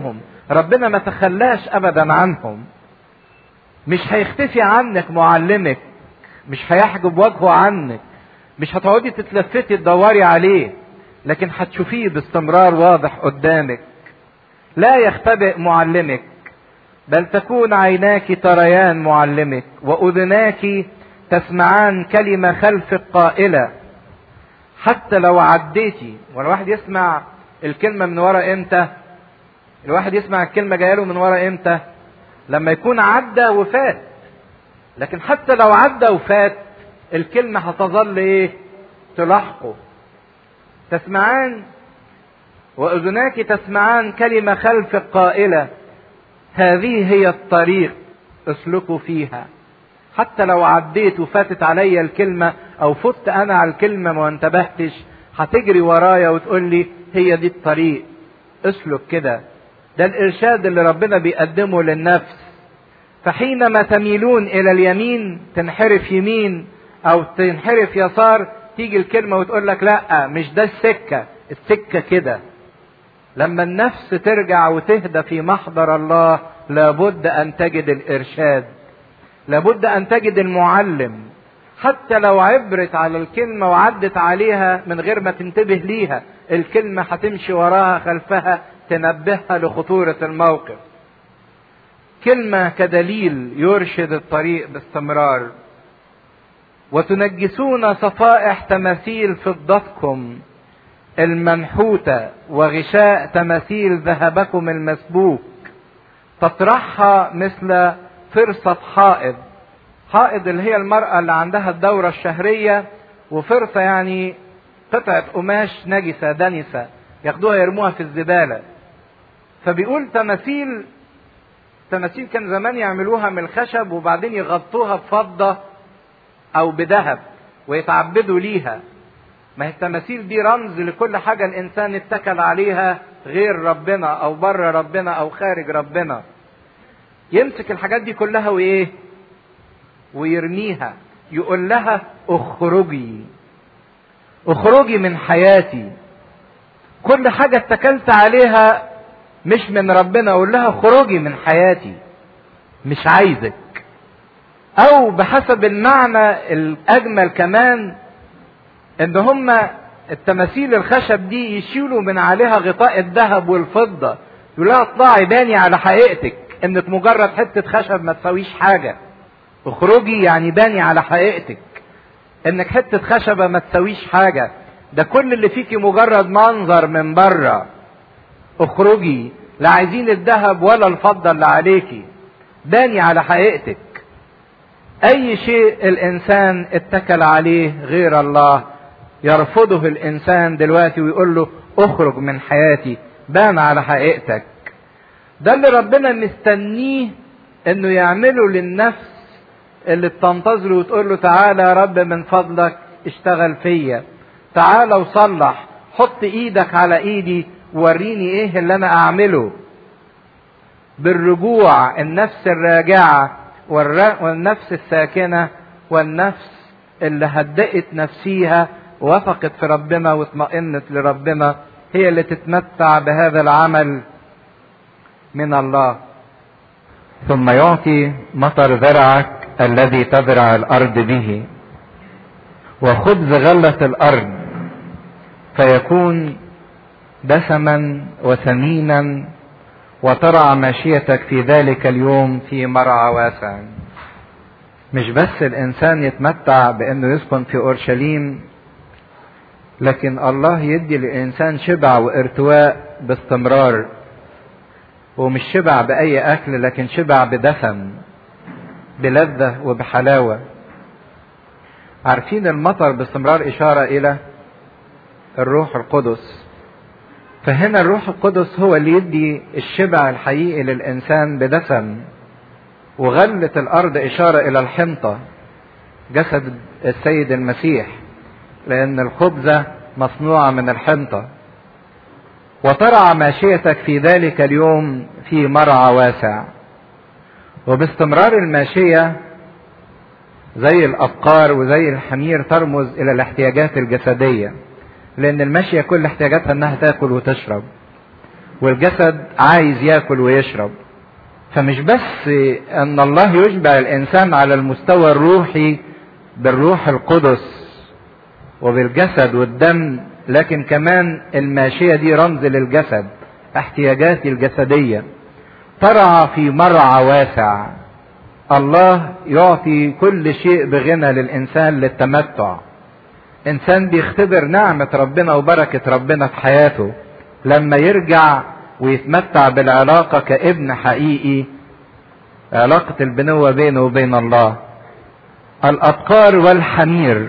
ربنا ما تخلاش ابدا عنهم. مش هيختفي عنك معلمك، مش هيحجب وجهه عنك، مش هتقعدي تتلفتي تدوري عليه، لكن هتشوفيه باستمرار واضح قدامك. لا يختبئ معلمك، بل تكون عيناك تريان معلمك، واذناك تسمعان كلمة خلفك قائلة. حتى لو عديتي، والواحد يسمع الكلمة من ورا امتى؟ الواحد يسمع الكلمة جايله من ورا امتى؟ لما يكون عدى وفات. لكن حتى لو عدى وفات الكلمة هتظل ايه؟ تلاحقه. تسمعان واذناك تسمعان كلمة خلفك قائلة هذه هي الطريق اسلكوا فيها. حتى لو عديت وفاتت عليا الكلمة او فت انا على الكلمة ما انتبهتش، هتجري ورايا وتقول لي هي دي الطريق، اسلك كده. ده الارشاد اللي ربنا بيقدمه للنفس. فحينما تميلون الى اليمين تنحرف يمين او تنحرف يسار، تيجي الكلمة وتقول لك لا مش ده السكة، السكة كده. لما النفس ترجع وتهدى في محضر الله لابد ان تجد الارشاد، لابد ان تجد المعلم. حتى لو عبرت على الكلمة وعدت عليها من غير ما تنتبه ليها، الكلمة هتمشي وراها خلفها تنبهها لخطورة الموقف. كلمة كدليل يرشد الطريق باستمرار. وتنجسون صفائح تماثيل فضتكم المنحوتة وغشاء تماثيل ذهبكم المسبوك، تطرحها مثل فرصة حائض. حائض اللي هي المرأة اللي عندها الدورة الشهرية، وفرصة يعني قطعة قماش نجسة دنسة ياخدوها يرموها في الزبالة. فبيقول تماثيل كان زمان يعملوها من الخشب وبعدين يغطوها بفضة او بذهب ويتعبدوا ليها. ما هي التماثيل دي رمز لكل حاجة الانسان اتكل عليها غير ربنا او بره ربنا او خارج ربنا. يمسك الحاجات دي كلها وايه؟ ويرميها. يقول لها اخرجي، اخرجي من حياتي. كل حاجة اتكلت عليها مش من ربنا، اقول لها اخرجي من حياتي، مش عايزك. او بحسب المعنى الاجمل كمان ان هما التماثيل الخشب دي يشيلوا من عليها غطاء الذهب والفضة، يقول لها اطلعي باني على حقيقتك، انك مجرد حتة خشب ما تسويش حاجة. اخرجي يعني باني على حقيقتك، انك حتة خشبة ما تسويش حاجة، ده كل اللي فيكي مجرد منظر من بره. اخرجي، لا عايزين الذهب ولا الفضة اللي عليكي، باني على حقيقتك. اي شيء الانسان اتكل عليه غير الله يرفضه الانسان دلوقتي ويقول له اخرج من حياتي، بان على حقيقتك. ده اللي ربنا مستنيه انه يعمله للنفس اللي بتنتظره وتقول له تعالى يا رب من فضلك اشتغل فيا، تعالى وصلح، حط ايدك على ايدي ووريني ايه اللي انا اعمله. بالرجوع النفس الراجعة والنفس الساكنة والنفس اللي هدأت نفسيها ووثقت في ربنا واطمئنت لربنا هي اللي تتمتع بهذا العمل من الله. ثم يعطي مطر زرعك الذي تزرع الارض به، وخبز غلة الارض فيكون دسما وسمينا، وترعى ماشيتك في ذلك اليوم في مرعى واسع. مش بس الانسان يتمتع بانه يسكن في اورشليم، لكن الله يدي للانسان شبع وارتواء باستمرار. ومش شبع باي اكل، لكن شبع بدسم، بلذة وبحلاوة. عارفين المطر باستمرار اشارة الى الروح القدس، فهنا الروح القدس هو اللي يدي الشبع الحقيقي للإنسان بدسم. وغلة الأرض إشارة إلى الحنطة، جسد السيد المسيح، لأن الخبزة مصنوعة من الحنطة. وترعى ماشيتك في ذلك اليوم في مرعى واسع. وباستمرار الماشية زي الأبقار وزي الحمير ترمز إلى الاحتياجات الجسدية، لأن الماشية كل احتياجاتها إنها تاكل وتشرب. والجسد عايز ياكل ويشرب. فمش بس ان الله يشبع الانسان على المستوى الروحي بالروح القدس وبالجسد والدم، لكن كمان الماشية دي رمز للجسد، احتياجاتي الجسدية. ترعى في مرعى واسع. الله يعطي كل شيء بغنى للإنسان للتمتع. إنسان بيختبر نعمة ربنا وبركة ربنا في حياته لما يرجع ويتمتع بالعلاقة كابن حقيقي، علاقة البنوة بينه وبين الله. الأبقار والحمير.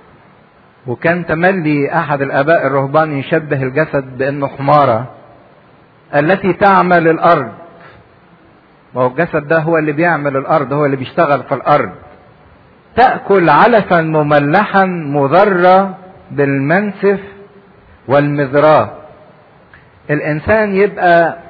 وكان تملي أحد الآباء الرهبان يشبه الجسد بأنه حمارة التي تعمل الأرض. ما هو الجسد ده هو اللي بيعمل الأرض، هو اللي بيشتغل في الأرض. تأكل علفا مملحا مضرة بالمنسف والمزراه. الإنسان يبقى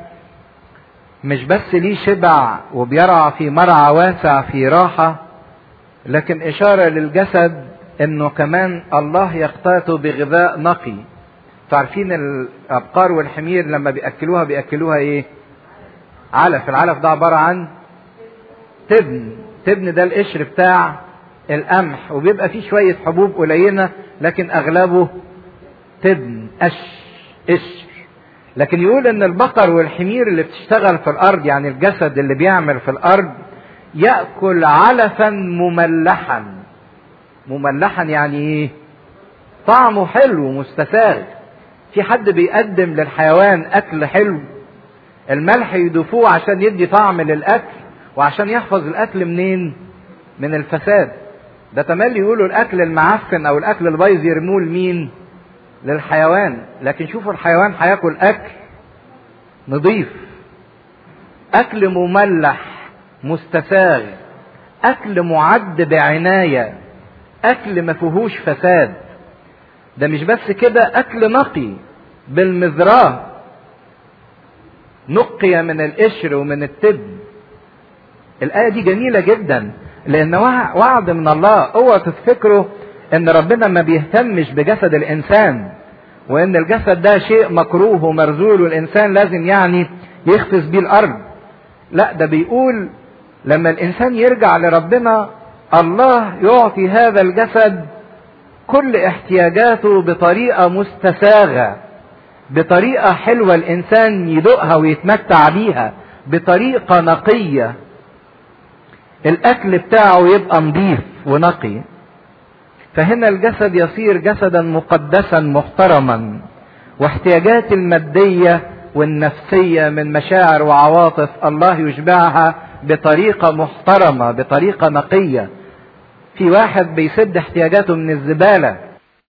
مش بس ليه شبع وبيرعى في مرعى واسع في راحة، لكن إشارة للجسد إنه كمان الله يقتاته بغذاء نقي. تعرفين الأبقار والحمير لما بيأكلوها إيه؟ علف. العلف ده عبارة عن تبن. تبن ده القشر بتاع القمح، وبيبقى فيه شوية حبوب قليلة لكن أغلبه تبن قشر. لكن يقول ان البقر والحمير اللي بتشتغل في الارض، يعني الجسد اللي بيعمل في الارض، يأكل علفا مملحا. مملحا يعني ايه؟ طعمه حلو مستساغ. في حد بيقدم للحيوان اكل حلو؟ الملح يضيفوه عشان يدي طعم للاكل وعشان يحفظ الاكل منين؟ من الفساد. ده تملي يقولوا الاكل المعفن او الاكل البايظ يرموه لمين؟ للحيوان. لكن شوفوا الحيوان هياكل اكل نظيف، اكل مملح مستساغ، اكل معد بعناية، اكل ما فيهوش فساد. ده مش بس كده، اكل نقي بالمزراه، نقي من القشر ومن التبن. الآية دي جميلة جدا، لأن وعد من الله. اوعوا تفتكروا ان ربنا ما بيهتمش بجسد الانسان وان الجسد ده شيء مكروه ومرذول والانسان لازم يعني يخفز بيه الارض. لا، ده بيقول لما الانسان يرجع لربنا الله يعطي هذا الجسد كل احتياجاته بطريقة مستساغة، بطريقة حلوة الانسان يدوقها ويتمتع بيها، بطريقة نقية. الاكل بتاعه يبقى نظيف ونقي. فهنا الجسد يصير جسدا مقدسا محترما، واحتياجات المادية والنفسية من مشاعر وعواطف الله يشبعها بطريقة محترمة، بطريقة نقية. في واحد بيسد احتياجاته من الزبالة